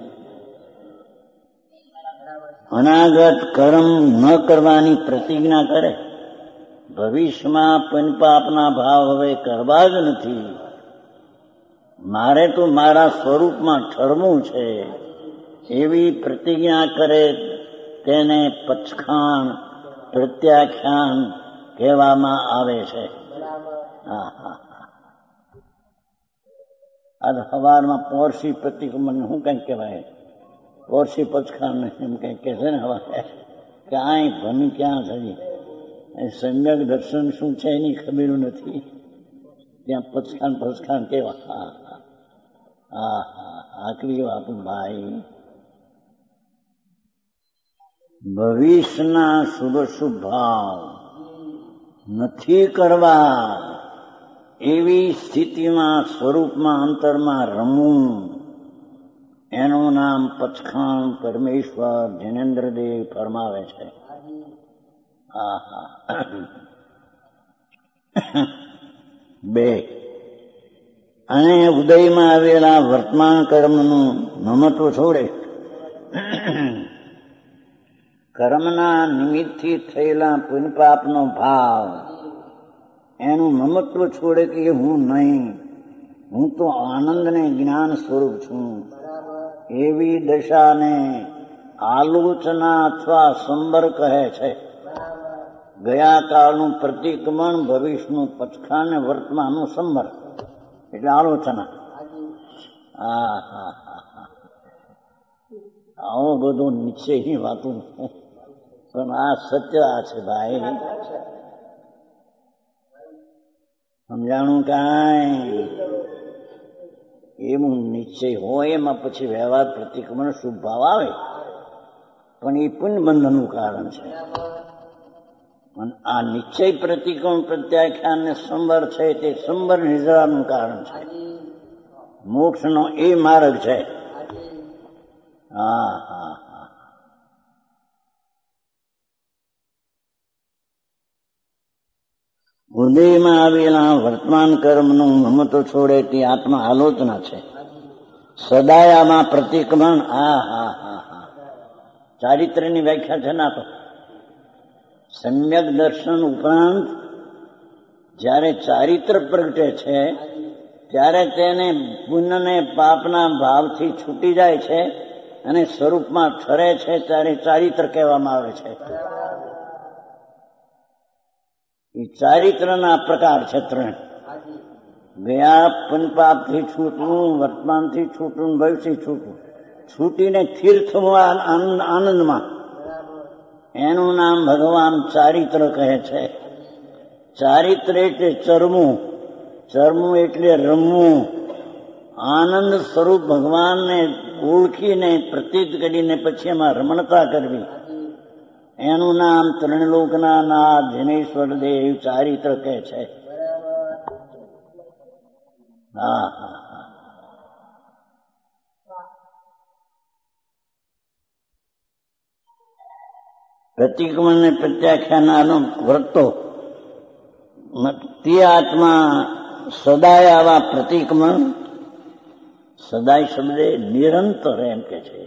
Speaker 1: અનાગત કર્મ ન કરવાની પ્રતિજ્ઞા કરે. ભવિષ્યમાં પુણ્યપાપના ભાવ હવે કરવા જ નથી. મારે તો મારા સ્વરૂપમાં ઠરવું છે એવી પ્રતિજ્ઞા કરે તેને પચખાણ પ્રત્યાખ્યાન કહેવામાં આવે છે. આ સવારમાં પોરસી પ્રતિક્રમણ શું કઈ કહેવાય, પોરસી પચખાણ એમ કઈ કે છે ને. હવે ક્યાંય ભમી ક્યાં થઈ સમ્યક દર્શન શું છે એની ખબર નથી. ત્યાં પચખાણ કેવા. આકરી વાતું ભાઈ. ભવિષ્યના શુભ ભાવ નથી કરવા એવી સ્થિતિમાં સ્વરૂપમાં અંતરમાં રમવું એનું નામ પચખાણ પરમેશ્વર જૈનેન્દ્રદેવ ફરમાવે છે. બે, અને ઉદયમાં આવેલા વર્તમાન કર્મનું મમત્વ છોડે. કર્મના નિમિત્તથી થયેલા પુણ્યપાપનો ભાવ એનું મમત્વ છોડે કે હું નહીં, હું તો આનંદ ને જ્ઞાન સ્વરૂપ છું. એવી દશાને આલોચના અથવા સંબર કહે છે. ગયા કાળનું પ્રતિક્રમણ, ભવિષ્યનું પચખાણ ને વર્તમાનનું સંબર એટલે આલોચના. આવો બધો નિશ્ચયની વાતો, પણ આ સત્ય આ છે ભાઈ. સમજાણું કાંઈ એવું નિશ્ચય હોય એમાં પછી વ્યવહાર પ્રતિક્રમણ શુભ ભાવ આવે, પણ એ પુણ્ય બંધનનું કારણ છે. અને આ નિશ્ચય પ્રતિક્રમણ પ્રત્યાખ્યાન ને સંબર છે તે સંબર નિદ્રાનું કારણ છે. મોક્ષનો એ માર્ગ છે. ઉદયમાં આવેલા વર્તમાન કર્મનું મમત્વ છોડે તે આત્મા આલોચના છે. સદાયામાં પ્રતિક્રમણ. ચારિત્ર્યની વ્યાખ્યા છે ના તો સમ્યક દર્શન ઉપરાંત જ્યારે ચારિત્ર પ્રગટે છે ત્યારે તેને પુણ્યને પાપના ભાવથી છૂટી જાય છે અને સ્વરૂપમાં ઠરે છે ત્યારે ચારિત્ર કહેવામાં આવે છે. એ ચારિત્રના પ્રકાર છે ત્રણ. ગયા પુણ્યપાપથી છૂટવું, વર્તમાનથી છૂટવું, ભવિષ્યથી છૂટવું, છૂટીને સ્થિર થવું આનંદમાં, એનું નામ ભગવાન ચારિત્ર કહે છે. ચારિત્ર એટલે ચરમું, ચરમું એટલે રમવું. આનંદ સ્વરૂપ ભગવાનને ઓળખીને પ્રતીત કરીને પછી એમાં રમણતા કરવી, એનું નામ ત્રણલોકના નાથ જૈનેશ્વર દેવ ચારિત્ર કહે છે. પ્રતિક્રમણ ને પ્રત્યાખ્યાન વર્તો તે આત્મા સદાય આવા પ્રતિક્રમણ, સદાય શબ્દે નિરંતર એમ કે છે.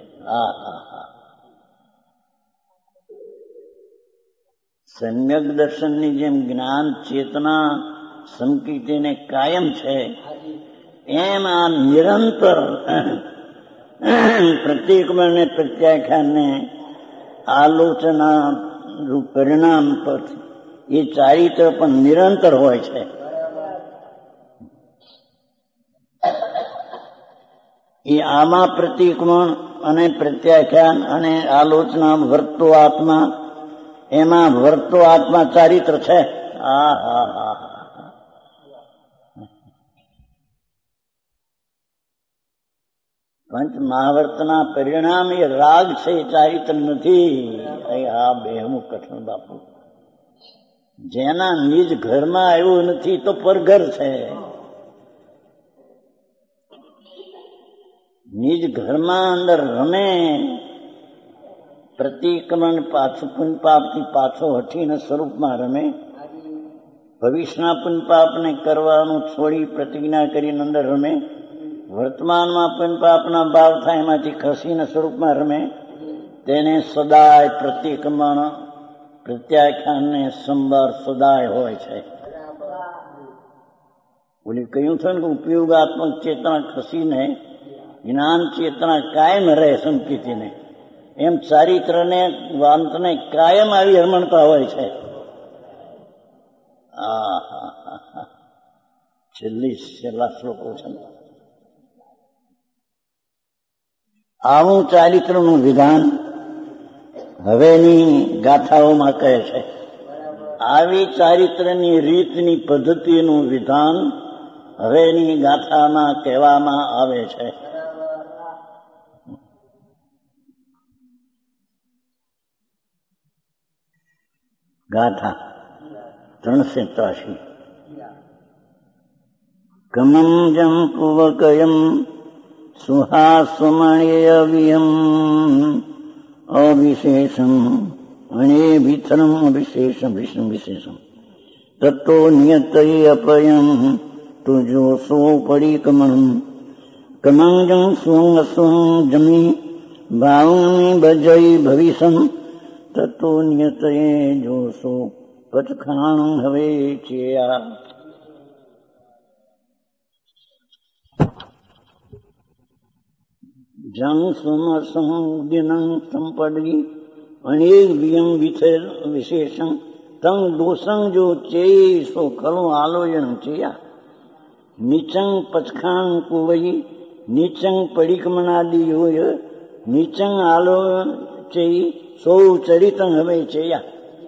Speaker 1: સમ્યક દર્શનની જેમ જ્ઞાન ચેતના સંકિતને કાયમ છે, એમ આ નિરંતર પ્રતિક્રમણ ને પ્રત્યાખ્યાનને આલોચના રૂપ પરિણામ પર એ ચારિત્ર પણ નિરંતર હોય છે. એ આમાં પ્રતિક્રમણ અને પ્રત્યાખ્યાન અને આલોચના વર્તો આત્મા, એમાં વર્તો આત્મા ચારિત્ર છે. પંચ મહાવર્તના પરિણામ એ રાગ છે, ચારિત્ર નથી. આ બેહમું કઠણ બાપુ. જેના નિજ ઘરમાં આવ્યું નથી તો પરઘર છે. નિજ ઘરમાં અંદર રમે, પ્રતિક્રમણ પાછું પુણ્યપાપથી પાછો હઠીને સ્વરૂપમાં રમે, ભવિષ્યના પુણ્યપાપને કરવાનું છોડી પ્રતિજ્ઞા કરીને અંદર રમે, વર્તમાનમાં પુણ્યપાપના ભાવ થાય એમાંથી ખસીને સ્વરૂપમાં રમે, તેને સદાય પ્રતિક્રમણ પ્રત્યાખ્યાનને સંભાર સદાય હોય છે. ઓલી કહ્યું છે ને કે ઉપયોગાત્મક ચેતના ખસીને જ્ઞાન ચેતના કાયમ રહે સંકિતિને, એમ ચારિત્રને વાંતને કાયમ આવી રમણતા હોય છે. છેલ્લા શ્લોકો છે. આવું ચારિત્રનું વિધાન હવેની ગાથાઓમાં કહે છે. આવી ચારિત્રની રીતની પદ્ધતિનું વિધાન હવેની ગાથામાં કહેવામાં આવે છે. ગાથા 383. કમં જં પુવકયં સુહાસ્વમણેયવિયમ અવિશેષમ અણેભિથરમ અવિશેષમ વિષ્ણુ વિશેષમ તત્તો નિયતય અપયમ તુજોસો પરિકમણમ કમં જં સ્વં અસ્વં જમી ભાવમી ભજય ભવિષમ તત્તો નિયતયે જોશો પટખાણું હવે ચેયા. જંગ સમસં દિનં સંપડી અનેક વિયમ વિથેર વિશેષં તં દોષં જો ચેય સો ખલું આલોયન ચેયા. નીચંગ પચખાણ કુવઈ નીચંગ પડિકમનાદિયોય નીચંગ આલોયન ચેય સૌ ચરિતં હવે ચેયા.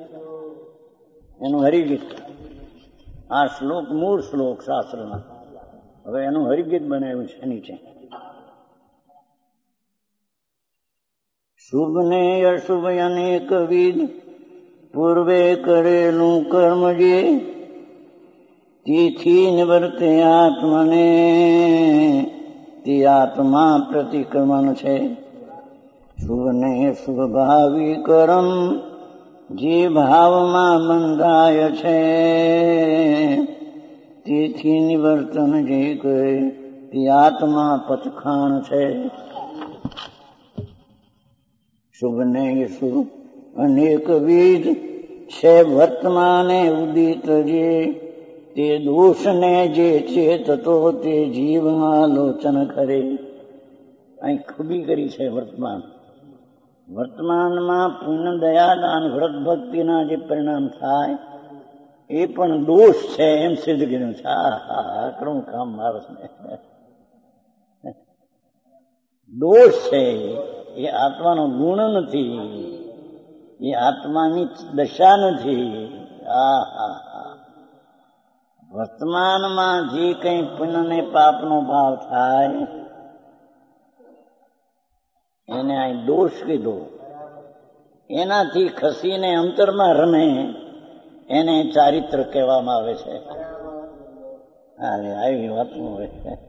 Speaker 1: એનું હરિગીત. આ શ્લોક મૂળ શ્લોક શાસ્ત્રના, હવે એનું હરિગીત બનાવ્યું છે નીચે. શુભ ને અશુભ અનેકવિધ પૂર્વે કરેલું કર્મ જે તેથી નિવર્તે આત્મને તે આત્મા પ્રતિક્રમણ છે. શુભ ને શુભ ભાવી કર્મ જે ભાવમાં બંધાય છે તેથી નિવર્તન જે કહે તે આત્મા પથખાણ છે. શુભ ને શુભ અનેકવિધ છે વર્તમાને ઉદિત જે તે દોષને જે ચેતતો તે જીવમાં લોચન કરે. અહીં ખૂબી કરી છે વર્તમાન. વર્તમાનમાં પુણ્ય દયા દાન વ્રત ભક્તિના જે પરિણામ થાય એ પણ દોષ છે એમ સિદ્ધ કર્યું છે. આકરું કામ માણસને. દોષ છે એ આત્માનો ગુણ નથી, એ આત્માની દશા નથી. વર્તમાનમાં જે કંઈ પુણ્ય ને પાપનો ભાવ થાય એને અહીં દોષ કીધો. એનાથી ખસીને અંતરમાં રમે એને ચારિત્ર કહેવામાં આવે છે. આવી વાત હોય.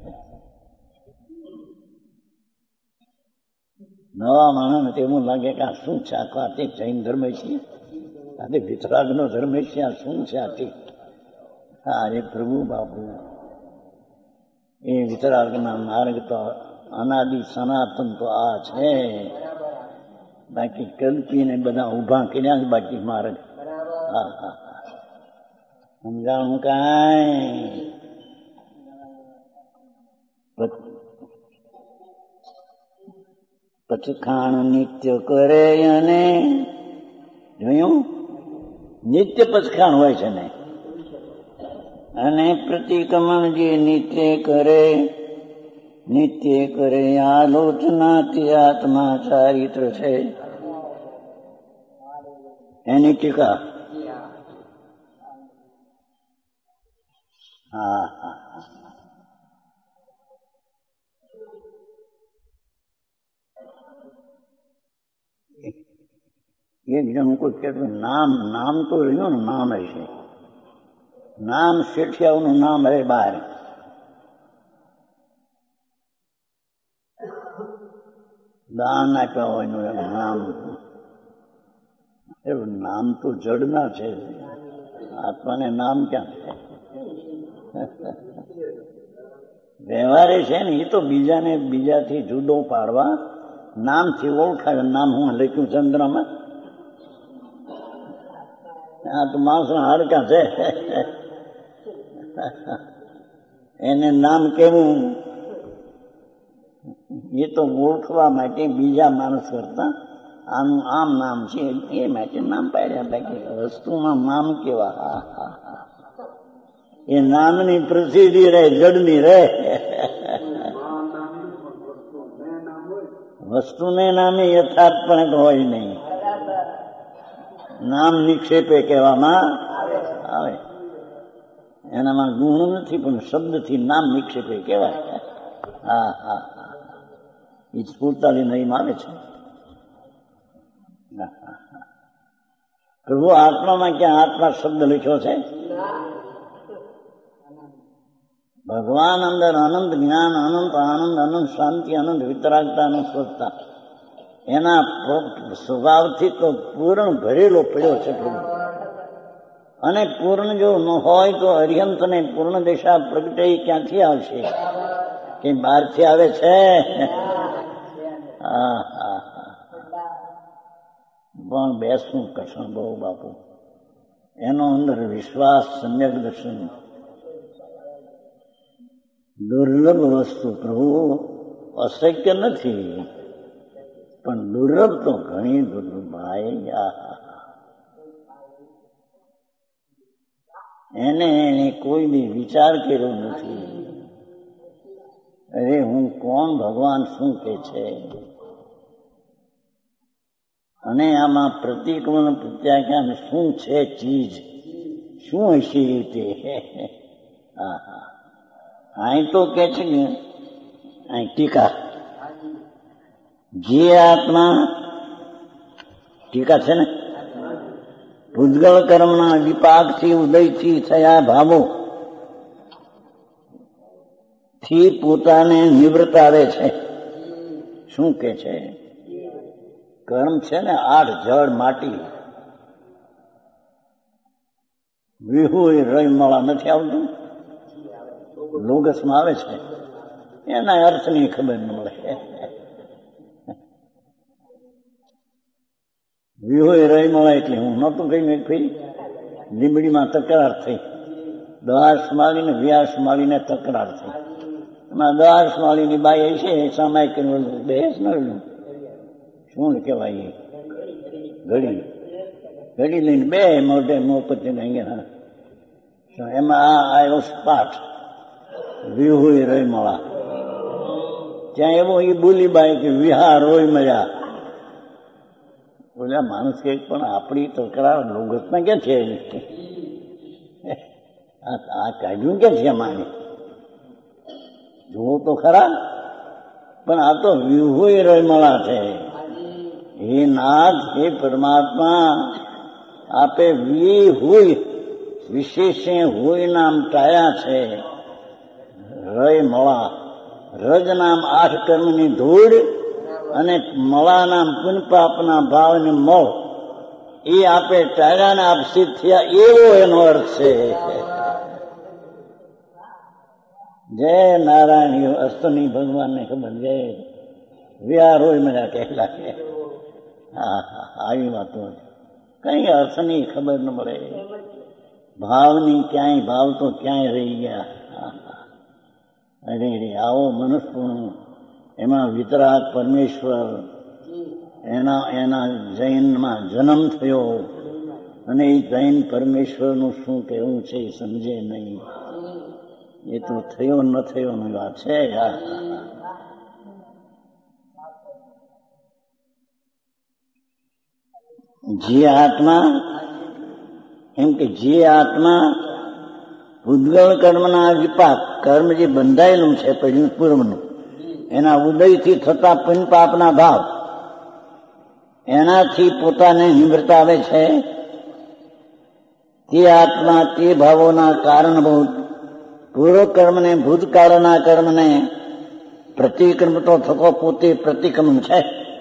Speaker 1: નવા માણસને એવું લાગે કે આ શું છે, આ તે જૈન ધર્મ છે, આ તે વિતરાગનો ધર્મ છે, આ શું છે આથી. એ પ્રભુ બાપુ એ વિતરાગના માર્ગ તો અનાદિ સનાતન તો આ છે. બાકી કલ્પીને બધા ઉભા કર્યા જ બાકી માર્ગ. સમજાણું કાંઈ. પચખાણ નિત્ય કરે અને જોયું નિત્ય પચખાણ હોય છે ને, અને પ્રતિક્રમણ જે નિત્ય કરે નિત્ય કરે આલોચના તે આત્મા ચારિત્ર છે. એની ટીકા. હા હા એક જણ કોઈ કહેતું નામ તો રહ્યું ને, નામ હશે. નામ શેઠિયાઓનું નામ રહે બહાર. દાન આપ્યા હોય એનું નામ. એવું નામ તો જડના છે, આત્માને નામ ક્યાં છે? વ્યવહારે છે ને એ તો બીજાને બીજાથી જુદો પાડવા નામથી ઓળખાવે. નામ હું લખ્યું ચંદ્રમાં, આ તો માણસના હાડકા છે. એને નામ કેવું? એ તો ઓળખવા માટે બીજા માણસ કરતા આનું આમ નામ છે એ માટે નામ પાડ્યા. બાકી વસ્તુમાં નામ કેવા? એ નામની પ્રસિદ્ધિ રહે, જડની રહે. વસ્તુને નામે યથાર્થપણે હોય નહીં. નામ નિક્ષેપે કહેવામાં આવે. એનામાં ગુણ નથી, પણ શબ્દથી નામ નિક્ષેપે કહેવાય. હા હા હા, એ સ્ફૂર્તાલી નહીં આવે છે. પ્રભુ આત્મામાં ક્યાં આત્મા શબ્દ લખ્યો છે? ભગવાન અંદર અનંત જ્ઞાન, અનંત આનંદ, અનંત શાંતિ, અનંત વિતરાગતા અને સ્વચ્છતા એના સ્વભાવથી તો પૂર્ણ ભરેલો પડ્યો છે પ્રભુ. અને પૂર્ણ જો ન હોય તો અરિહંતને પૂર્ણ દિશા પ્રગટે ક્યાંથી આવશે? કે બહારથી આવે છે? હા હા હા, પણ બેસવું કશું બહુ બાપુ. એનો અંદર વિશ્વાસ, સમ્યક દર્શન, દુર્લભ વસ્તુ પ્રભુ. અશક્ય નથી, પણ દુર્લભ તો ઘણી દુર્લભ. ભાઈ એને કોઈ બી વિચાર કર્યો નથી. અરે હું કોણ, ભગવાન શું કે છે? અને આમાં પ્રતિક્રમણ પ્રત્યાખ્યાન શું છે? ચીજ શું હશે તે? હા હા, અહીં તો કે છે ને, અહીં ટીકા. જે આત્મા, ટીકા છે ને, ભૂતગળ કર્મના વિપાકથી ઉદયથી થયા ભાવો થી પોતાને નિવૃત્તાવે છે. શું કે છે? કર્મ છે ને 8 જળ માટી વિહુય રયમળા નથી આવતું, લોગસમાં આવે છે. એના અર્થની ખબર ન મળે. વિહોય રયમળા એટલે હું નહોતું કહ્યું એક ફરી લીંબડીમાં તકરાર થઈ. દહાસ માળીને વ્યાસ માળીને તકરાર થઈ. એમાં દહાસ માળીની બાઈ છે સામાયિક બેસ ન શું કહેવાય, ઘડી લઈને બે મોઢે મોપતી અહીંયા. એમાં આ આવ્યો પાઠ વિહોય રયમળા. ત્યાં એવો એ બોલી બાઈ કે વિહાર રોય મળ્યા. બોલ્યા માણસ કે પણ આપણી તકરાર લોગસમાં ક્યાં છે? આ કાઢ્યું ક્યાં છે? માને જુઓ તો ખરા. પણ આ તો વિહોય રયમળા છે. હે નાથ, હે પરમાત્મા, આપે વિહોય વિશેષે હોય નામ ટાયા છે. રયમળા, રજ નામ 8 કર્મની ધૂળ અને મળા નામ પુનપાપના ભાવને મળ, એ આપે ટાળ્યાને આપ સિદ્ધ થયા, એવો એનો અર્થ છે. જય નારાયણ અસ્તની ભગવાનને ખબર. જય વિહાર હોય મને કહેલા કે હા હા, આવી વાતો કઈ અર્થની ખબર ન મળે. ભાવની ક્યાંય ભાવ તો ક્યાંય રહી ગયા. અરે રે, આવો મનુષ્યપૂર્ણ, એમાં વિતરાગ પરમેશ્વર, એના જૈનમાં જન્મ થયો, અને એ જૈન પરમેશ્વરનું શું કહેવું છે એ સમજે નહીં. એ તો થયો ન થયો ની વાત છે યાર. જે આત્મા એમ કે જે આત્મા ઉદ્ગલ કર્મના વિપાક કર્મ જે બંધાયેલું છે પૂર્વનું એના ઉદયથી થતા પુણ્યપાપના ભાવ એનાથી પોતાને નિવૃત્તાવે છે તે આત્મા તે ભાવોના કારણભૂત પૂર્વ કર્મને ભૂતકાળના કર્મને પ્રતિક્રમતો થકો પોતે પ્રતિક્રમણ છે.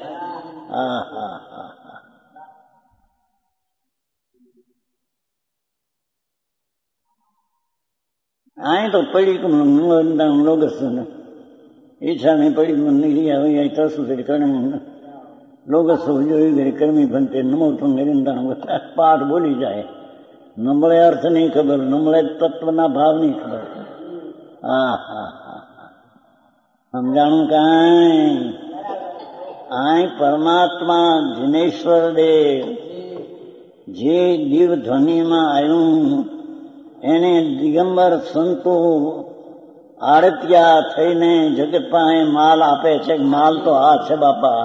Speaker 1: અહીં તો પડી લોગસ ઈચ્છા નહીં પડી મને તરસું કર્મ લોગસ જોઈ કર્મી ભંતે નમો પાઠ બોલી જાય. નમળે અર્થ નહીં ખબર, નમળે તત્વના ભાવ નહીં ખબર. સમજાણું કાંઈ આય પરમાત્મા જિનેશ્વર દેવ જે દિવ ધ્વનિમાં આવ્યું એને દિગંબર સંતો આડતિયા થઈને જગત પાસે માલ આપે છે. માલ તો આ છે બાપા,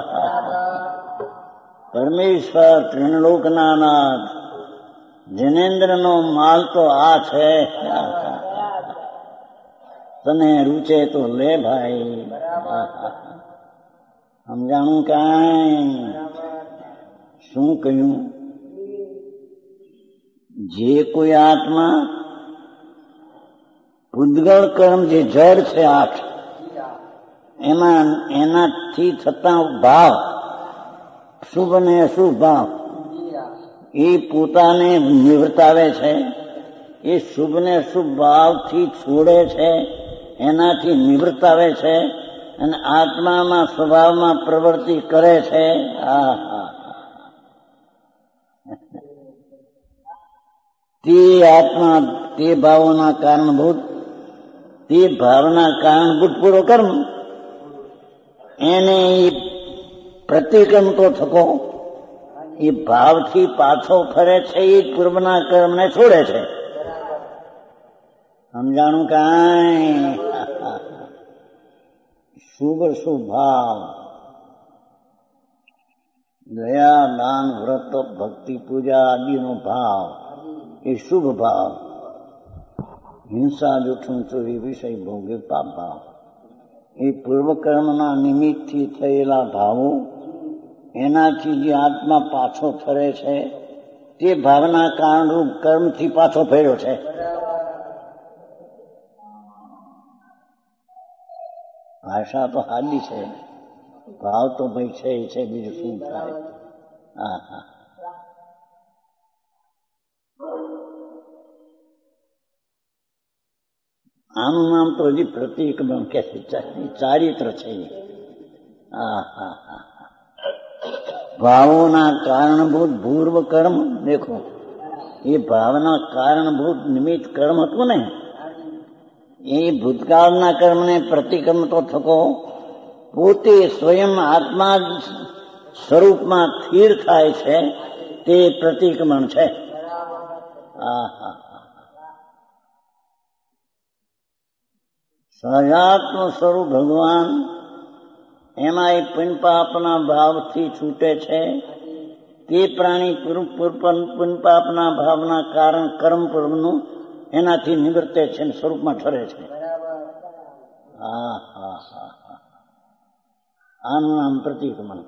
Speaker 1: પરમેશ્વર ત્રિલોકના નાથ જિનેન્દ્રનો માલ તો આ છે. તને રૂચે તો લે ભાઈ. સમજાણું કાંઈ શું કહ્યું? જે કોઈ આત્મા ઉદ્ગળ કર્મ જે જડ છે 8 એમાં એનાથી થતા ભાવ શુભ અને અશુભ ભાવ એ પોતાને નિવૃત્તાવે છે. એ શુભ ને અશુભ ભાવથી છોડે છે, એનાથી નિવૃત્તાવે છે અને આત્મામાં સ્વભાવમાં પ્રવૃત્તિ કરે છે. તે આત્મા તે ભાવોના કારણભૂત તે ભાવના કારણભૂત પૂર્વ કર્મ એને પ્રતિક્રમ તો થકો એ ભાવથી પાછો ફરે છે. એ પૂર્વના કર્મને છોડે છે. સમજાણું કાંઈ? શુભ શુભ ભાવ દયા દાન વ્રત ભક્તિ પૂજા આદિનો ભાવ એ શુભ ભાવ. હિંસા જૂઠું ચોરી વિષય ભોગે પાપ ભાવ એ પૂર્વકર્મના નિમિત્તથી થયેલા ભાવો એનાથી જે આત્મા પાછો ફરે છે તે ભાવના કારણરૂપ કર્મથી પાછો ફર્યો છે. ભાષા તો હાલી છે, ભાવ તો ભાઈ છે એ છે, બીજું શું થાય? આનું નામ તો હજી પ્રતિક્રમણ કે ચારિત્ર છે. ભાવોના કારણભૂત પૂર્વ કર્મ દેખો એ ભાવના કારણભૂત નિમિત્ત કર્મ હતું ને એ ભૂતકાળના કર્મને પ્રતિક્રમ તો થકો પોતે સ્વયં આત્મા સ્વરૂપમાં સ્થિર થાય છે તે પ્રતિક્રમણ છે. સહજાત્મ સ્વરૂપ ભગવાન એમાં એ પુણ્યપાપના ભાવથી છૂટે છે. તે પ્રાણી પુણ્યપાપના ભાવના કારણ કર્મ પૂર્વનું એનાથી નિવૃત્તે છે, સ્વરૂપમાં ઠરે છે. આનું નામ પ્રતિક્રમણ.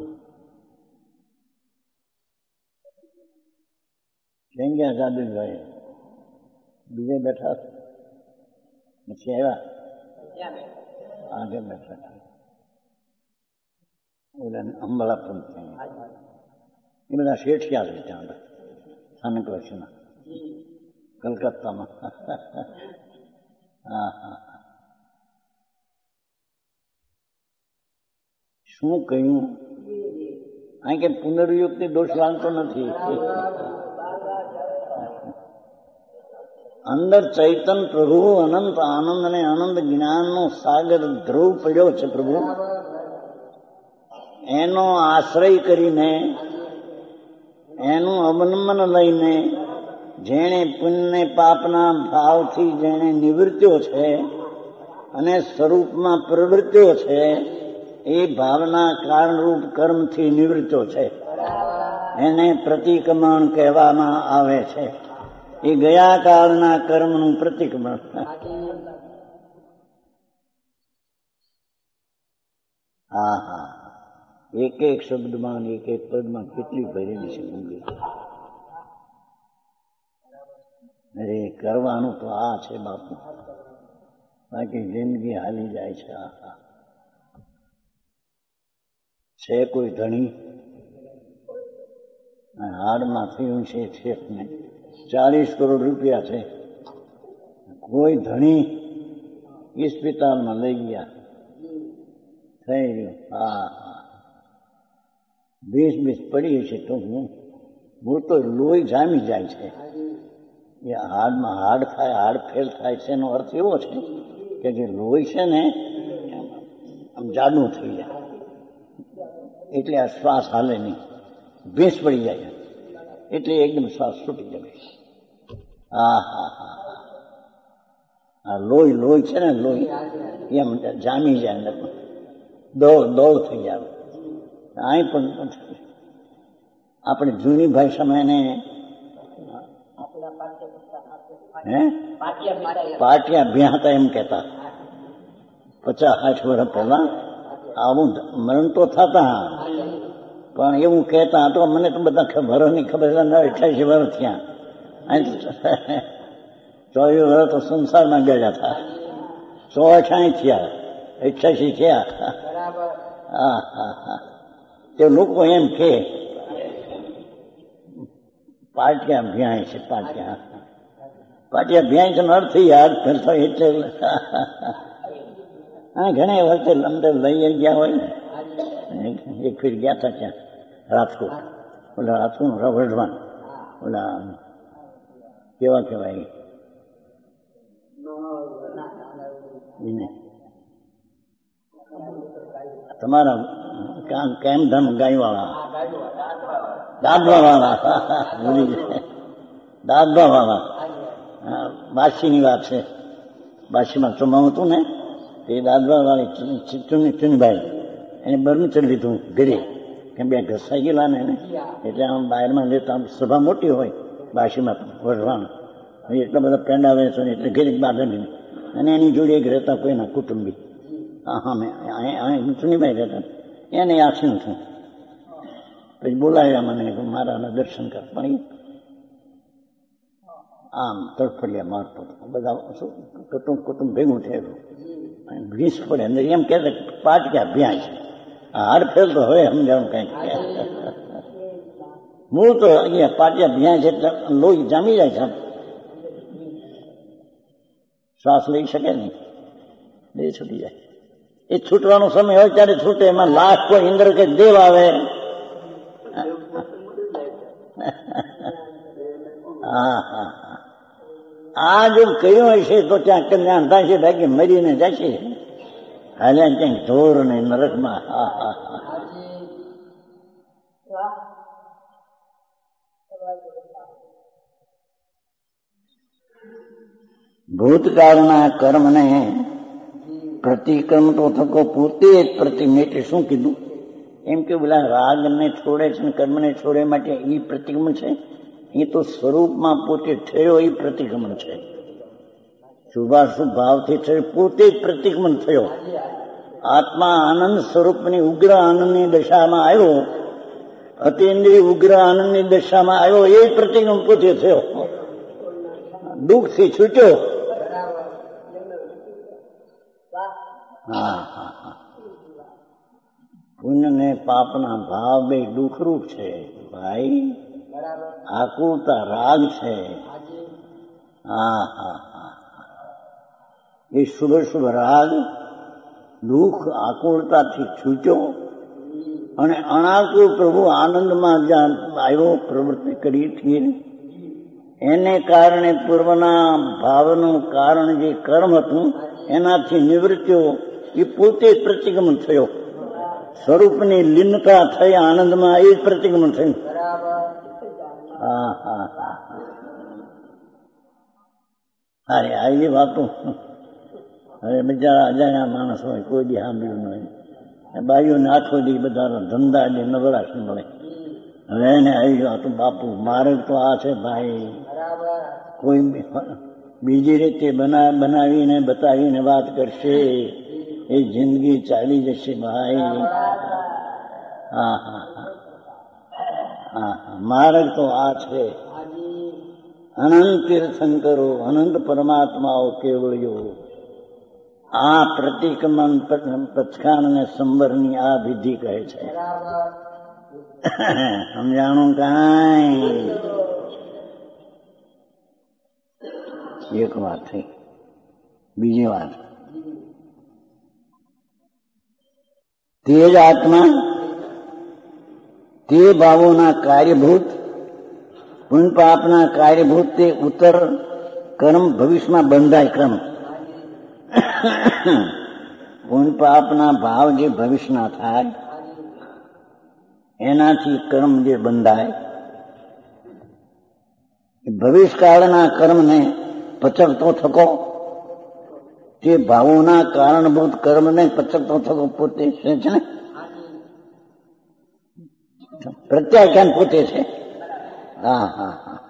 Speaker 1: કેમ ગયા સાબિલભાઈ? બીજે બેઠા પછી આવ્યા આગળ બેઠા અંબળા પણ એ બધા શેઠિયા છે ત્યાં સ્થાનિક વર્ષના કલકત્તામાં. શું કહ્યું? અહીં કે પુનર્યુક્તિ દોષ લાગતો નથી. અંદર ચૈતન પ્રભુ અનંત આનંદ અને આનંદ જ્ઞાનનો સાગર ધ્રુવ પડ્યો છે. પ્રભુ એનો આશ્રય કરીને એનું અવલંબન લઈને જેણે પુણ્ય પાપના ભાવથી જેણે નિવૃત્યો છે અને સ્વરૂપમાં પ્રવૃત્યો છે એ ભાવના કારણરૂપ કર્મથી નિવૃત્યો છે. એને પ્રતિક્રમણ કહેવામાં આવે છે. એ ગયા કાળના કર્મનું પ્રતિક્રમણ. હા હા, એક એક શબ્દમાં એક એક પદમાં કેટલી ભરેલી છે મૂંગી. અરે કરવાનું તો આ છે બાપુ, બાકી જિંદગી હાલી જાય છે. આ છે કોઈ ધણી હાડમાં થયું છે શેઠને 40 કરોડ રૂપિયા છે. કોઈ ધણી ઇસ્પિતાલમાં લઈ ગયા, થઈ ગયું. હા હા, 20 પડી છે તો હું તો લોહી જામી જાય છે. એ હાડમાં હાડ થાય, હાડ ફેલ થાય છે. એનો અર્થ એવો છે કે જે લોહી છે ને આમ જાડું થઈ જાય, એટલે આ શ્વાસ હાલે નહીં, ભેંસ પડી જાય એટલે એકદમ શ્વાસ છૂટી જાય. હા હા હા, આ લોહી છે ને, લોહી એમ જામી જાય, દોડ થઈ જાય. અહીં પણ આપણે જૂની ભાષામાં એને પાટિયા ભ્યાતા એમ કહેતા. 50-60 વર્ષ પહેલા આવું મરણ તો થતા, પણ એવું કહેતા. તો મને તો બધા ખબર નહીં, ખબર 88 વર્ષ થયા. 24 વર્ષ તો સંસારમાં ગયા હતા, 168 થયા, 88 થયા. હા હા હા, તે લોકો એમ કે પાટિયા ભ્યાય છે. પાટિયા ભ્યાય છે અર્થ યાદ કરતો એટલે હા, ઘણા વખતે અંદર લઈ ગયા હોય ને. એક ફેર ગયા હતા ત્યાં રાજકોટ, ઓલા રાજકોટ રવડવાન, ઓલા કેવા કહેવાય તમારા કેમ ધમ ગાય વાળા, દાદવા વાળા, ભૂલી જાય, દાદવા વાળા. બાસીની વાત છે. બાસીમાં ચોમાવું હતું ને, એ દાદવા વાળી ચુનીભાઈ એને બરનું ચડી લીધું ઘરે, કેમ બે ઘસાઈ ગયેલા ને, એટલે આમ બહારમાં લેતા સભા મોટી હોય બાસીમાં વઢવાનું, એટલા બધા પેંડા વેચો ને એટલે ઘરે બાંધે. અને એની જોડે એક રહેતા કોઈના કુટુંબી, હા મેં ચુનીભાઈ રહેતા, એને આશીનું છું. પછી બોલાવ્યા મને, મારા દર્શન કર. પણ આમ તડફડિયા મારતો, બધા કુટુંબ ભેગું થયેલું, ભીંસ પડે અંદર. એમ કે પાટિયા ભ્યાં છે, હાડ ફેલ તો હવે સમજાવું કઈક. મૂળ તો અહીંયા પાટિયા ભ્યાં છે એટલે લોહી જામી જાય છે, શ્વાસ લઈ શકે નહીં, એ છૂટી જાય. એ છૂટવાનો સમય હોય ત્યારે છૂટે. એમાં લાખ કોઈ ઇન્દ્ર કે દેવ આવે. હા હા, આ જો કહ્યું હશે તો ત્યાં કલ્યાણ થાય છે, બાકી મરીને જશે હાલ્યા ક્યાંક ઢોર ને નરકમાં. હા હા હા, ભૂતકાળના કર્મને પ્રતિક્રમ તો થકો પોતે જ પ્રતિક્રમ. એટલે શું કીધું? એમ કે પેલા રાગને છોડે છે ને કર્મને છોડે માટે એ પ્રતિક્રમણ છે. એ તો સ્વરૂપમાં પોતે થયો એ પ્રતિક્રમણ છે. શુભાશુભ ભાવથી થયો પોતે જ પ્રતિક્રમણ થયો. આત્મા આનંદ સ્વરૂપની ઉગ્ર આનંદની દશામાં આવ્યો, અતિન્દ્રિય ઉગ્ર આનંદની દશામાં આવ્યો, એ પ્રતિક્રમણ પોતે થયો. દુઃખથી છૂટ્યો. હા હા હા, પુણ્ય ને પાપના ભાવ બે દુઃખરૂપ છે ભાઈ. આકુરતા રાગ છે. હા હા હા, એ શુભ રાગ દુઃખ આકુરતાથી છૂટ્યો અને અણાકુર પ્રભુ આનંદમાં જ્યાં આવ્યો, પ્રવૃત્તિ કરી હતી, એને કારણે પૂર્વના ભાવનું કારણ જે કર્મ હતું એનાથી નિવૃત્તિઓ, એ પોતે જ પ્રતિક્રમણ થયો. સ્વરૂપની લીનતા થઈ આનંદમાં, એ જ પ્રતિક્રમણ થયું. હા હા હા, અરે આવી વાતો હવે બિચારા અજાણ્યા માણસ હોય, કોઈ દી સાંભળ્યું નહીં. બાઈઓને આખો દી બધા ધંધા જે નવરા મળે, હવે એને આવી ગયો તો બાપુ માર્ગ તો આ છે ભાઈ, કોઈ બીજી રીતે બનાવીને બતાવીને વાત કરશે એ જિંદગી ચાલી જશે ભાઈ. હા હા હા હા, માર્ગ તો આ છે. અનંત તીર્થંકરો, અનંત પરમાત્માઓ કેવળ્યો. આ પ્રતિક્રમણ પચખાણ અને સંવરની આ વિધિ કહે છે. સમજાણું કાંઈ? એક વાત થઈ. બીજી વાત, તે જ આત્મા તે ભાવોના કાર્યભૂત, પુણ્ય પાપના કાર્યભૂત તે ઉત્તર કર્મ ભવિષ્યમાં બંધાય કર્મ. પુણ્ય પાપના ભાવ જે ભવિષ્યના થાય એનાથી કર્મ જે બંધાય, ભવિષ્યકાળના કર્મને પચકતો થકો, તે ભાવોના કારણભૂત કર્મને પચકતો થકો પોતે છે ને, પ્રત્યાખ્યાન પોતે છે. હા હા હા,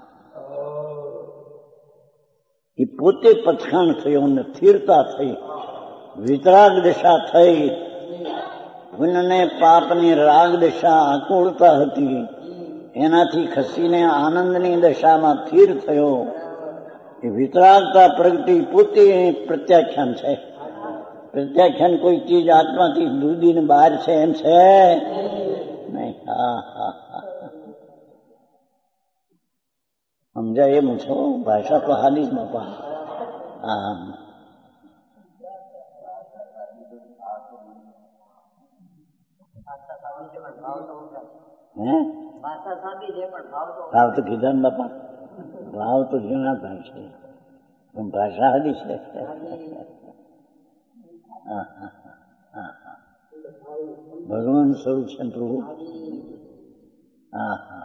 Speaker 1: એ પોતે પચખાણ થયો ને સ્થિરતા થઈ, વિતરાગ દશા થઈ. પુણ્યને પાપની રાગ દશા આકુળતા હતી, એનાથી ખસીને આનંદની દશામાં સ્થિર થયો. એ વિતરાગતા પ્રગટી પોતે પ્રત્યાખ્યાન છે. પ્રત્યાખ્યાન કોઈ ચીજ આત્માથી દૂધીને બહાર છે એમ છે નહીં. હા હા હા, સમજાય એમ છો? ભાષા તો હાલી જ બાપા. હા, ભાવ તો કીધા ને બાપા, ભાવ તો જૂના ભાઈ છે પણ ભાષા હાલી છે. ભગવાન સ્વરૂપ છે પ્રભુ. હા હા,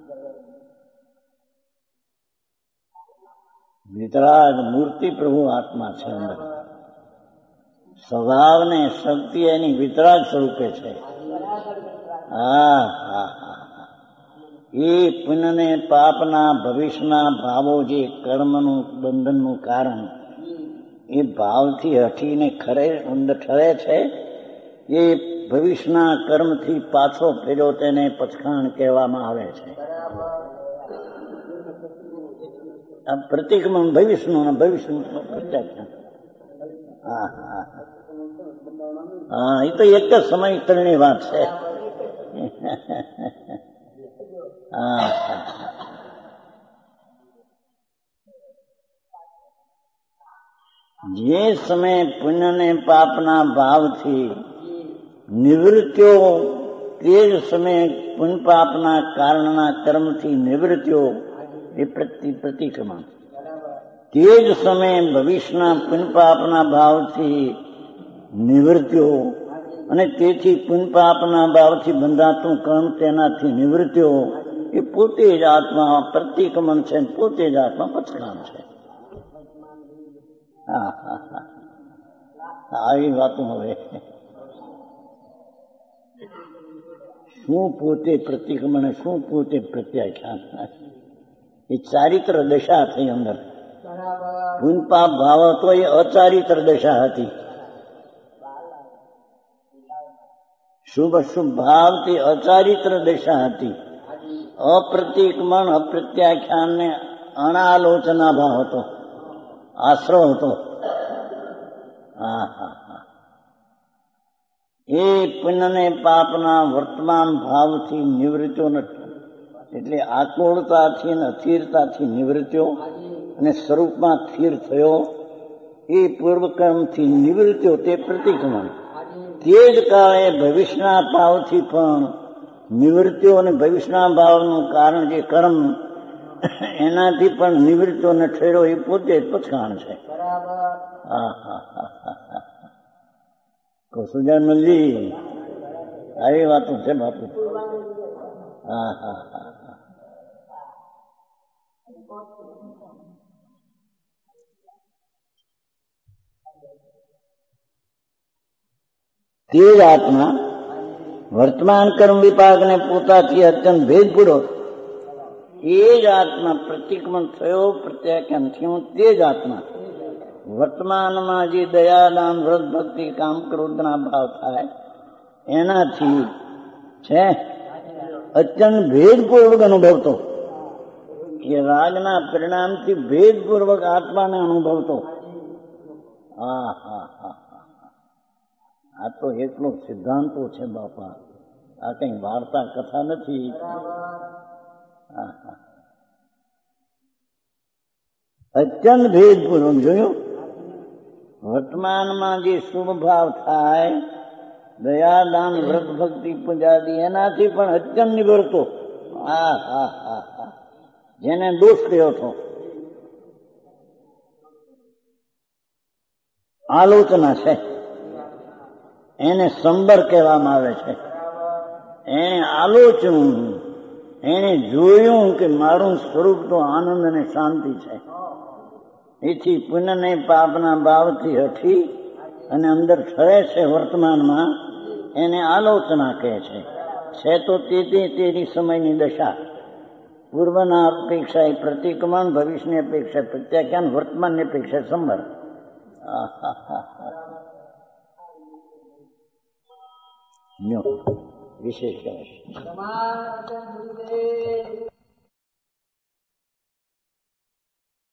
Speaker 1: વિતરાગ મૂર્તિ પ્રભુ આત્મા છે અંદર. સ્વભાવ ને શક્તિ એની વિતરાગ સ્વરૂપે છે. હા હા હા, એ પુણ્યને પાપના ભવિષ્યના ભાવો જે કર્મનું બંધનનું કારણ, એ ભાવથી હટીને ખરે અંદર ઠરે છે. એ ભવિષ્યના કર્મથી પાછો ફેર્યો તેને પચખાણ કહેવામાં આવે છે. આ પ્રતિક્રમણ ભવિષ્યનું ભવિષ્યનું પ્રત્યાખ્યાન. હા હા હા, એ તો એક જ સમય ત્રણેય વાત છે. હા, જે સમયે પુણ્યને પાપના ભાવથી નિવૃત્તિઓ, તે જ સમયે પુણ્ય પાપના કારણના કર્મથી નિવૃત્તિઓ, એ પ્રતિક્રમણ. તે જ સમયે ભવિષ્યના પુણ્ય પાપના ભાવથી નિવૃત્તિઓ અને તેથી પુણ્ય પાપના ભાવથી બંધાતું કર્મ તેનાથી નિવૃત્તિઓ, એ પોતે જ આત્મા પ્રતિક્રમણ છે, પોતે જ આત્મા પચખાણ છે. હા હા હા, આવી વાતો. હવે શું પોતે પ્રતિક્રમણ, શું પોતે પ્રત્યાખ્યાન, એ ચારિત્ર દશા થઈ અંદર. પુણ્ય પાપ ભાવ હતો એ અચારિત્ર દશા હતી. શુભ શુભ ભાવથી અચારિત્ર દશા હતી. અપ્રતિક્રમણ અપ્રત્યાખ્યાન ને અનાલોચના ભાવ હતો, આશરો હતો. હા હા હા, એ પુણ્યને પાપના વર્તમાન ભાવથી નિવૃત્તિઓ નથી, એટલે આકુળતાથી અને અસ્થિરતાથી નિવૃત્તિઓ અને સ્વરૂપમાં સ્થિર થયો. એ પૂર્વકર્મથી નિવૃત્તિઓ, તે પ્રતિક્રમણ. તે જ કાળે ભવિષ્યના ભાવથી પણ નિવૃત્તિઓ અને ભવિષ્યના ભાવનું કારણ જે કર્મ, એનાથી પણ નિવૃત્તિઓને ઠેરો, એ પોતે જ પચખાણ છે. હા હા હા હા, કૌશલ્યાનંદજી આવી વાતો છે બાપુ. હા હા હા હા, તે જ આત્મા વર્તમાન કર્મ વિપાકને પોતાથી અત્યંત ભેદપૂર્વક એ જ આત્મા પ્રતિક્રમણ થયો, પ્રત્યાખ્યાન થયું, તે જ આત્મા વર્તમાનમાં જે દયાદાન વ્રત ભક્તિ કામ ક્રોધના ભાવ થાય એનાથી છે અત્યંત ભેદપૂર્વક અનુભવતો, એ રાગના પરિણામથી ભેદપૂર્વક આત્માને અનુભવતો. આ તો એટલો સિદ્ધાંતો છે બાપા, આ કઈ વાર્તા કથા નથી. અત્યંત ભેદપૂર્વક જોયું. વર્તમાનમાં જે શુભ ભાવ થાય દયાદાન વ્રત ભક્તિ પૂજાદી એનાથી પણ અત્યંત નિવડતો. જેને દોષ થયો હતો, આલોચના છે એને સંબર કહેવામાં આવે છે. એને આલોચનું, એને જોયું કે મારું સ્વરૂપ તો આનંદ અને શાંતિ છે. એથી પુણ્યને પાપના ભાવથી હઠી અને અંદર ઠરે છે વર્તમાનમાં, એને આલોચના કહે છે. તો તેની સમયની દશા, પૂર્વના અપેક્ષા એ પ્રતિક્રમણ, ભવિષ્યની અપેક્ષા પ્રત્યાખ્યાન, વર્તમાનની અપેક્ષા સંબર. વિશેષ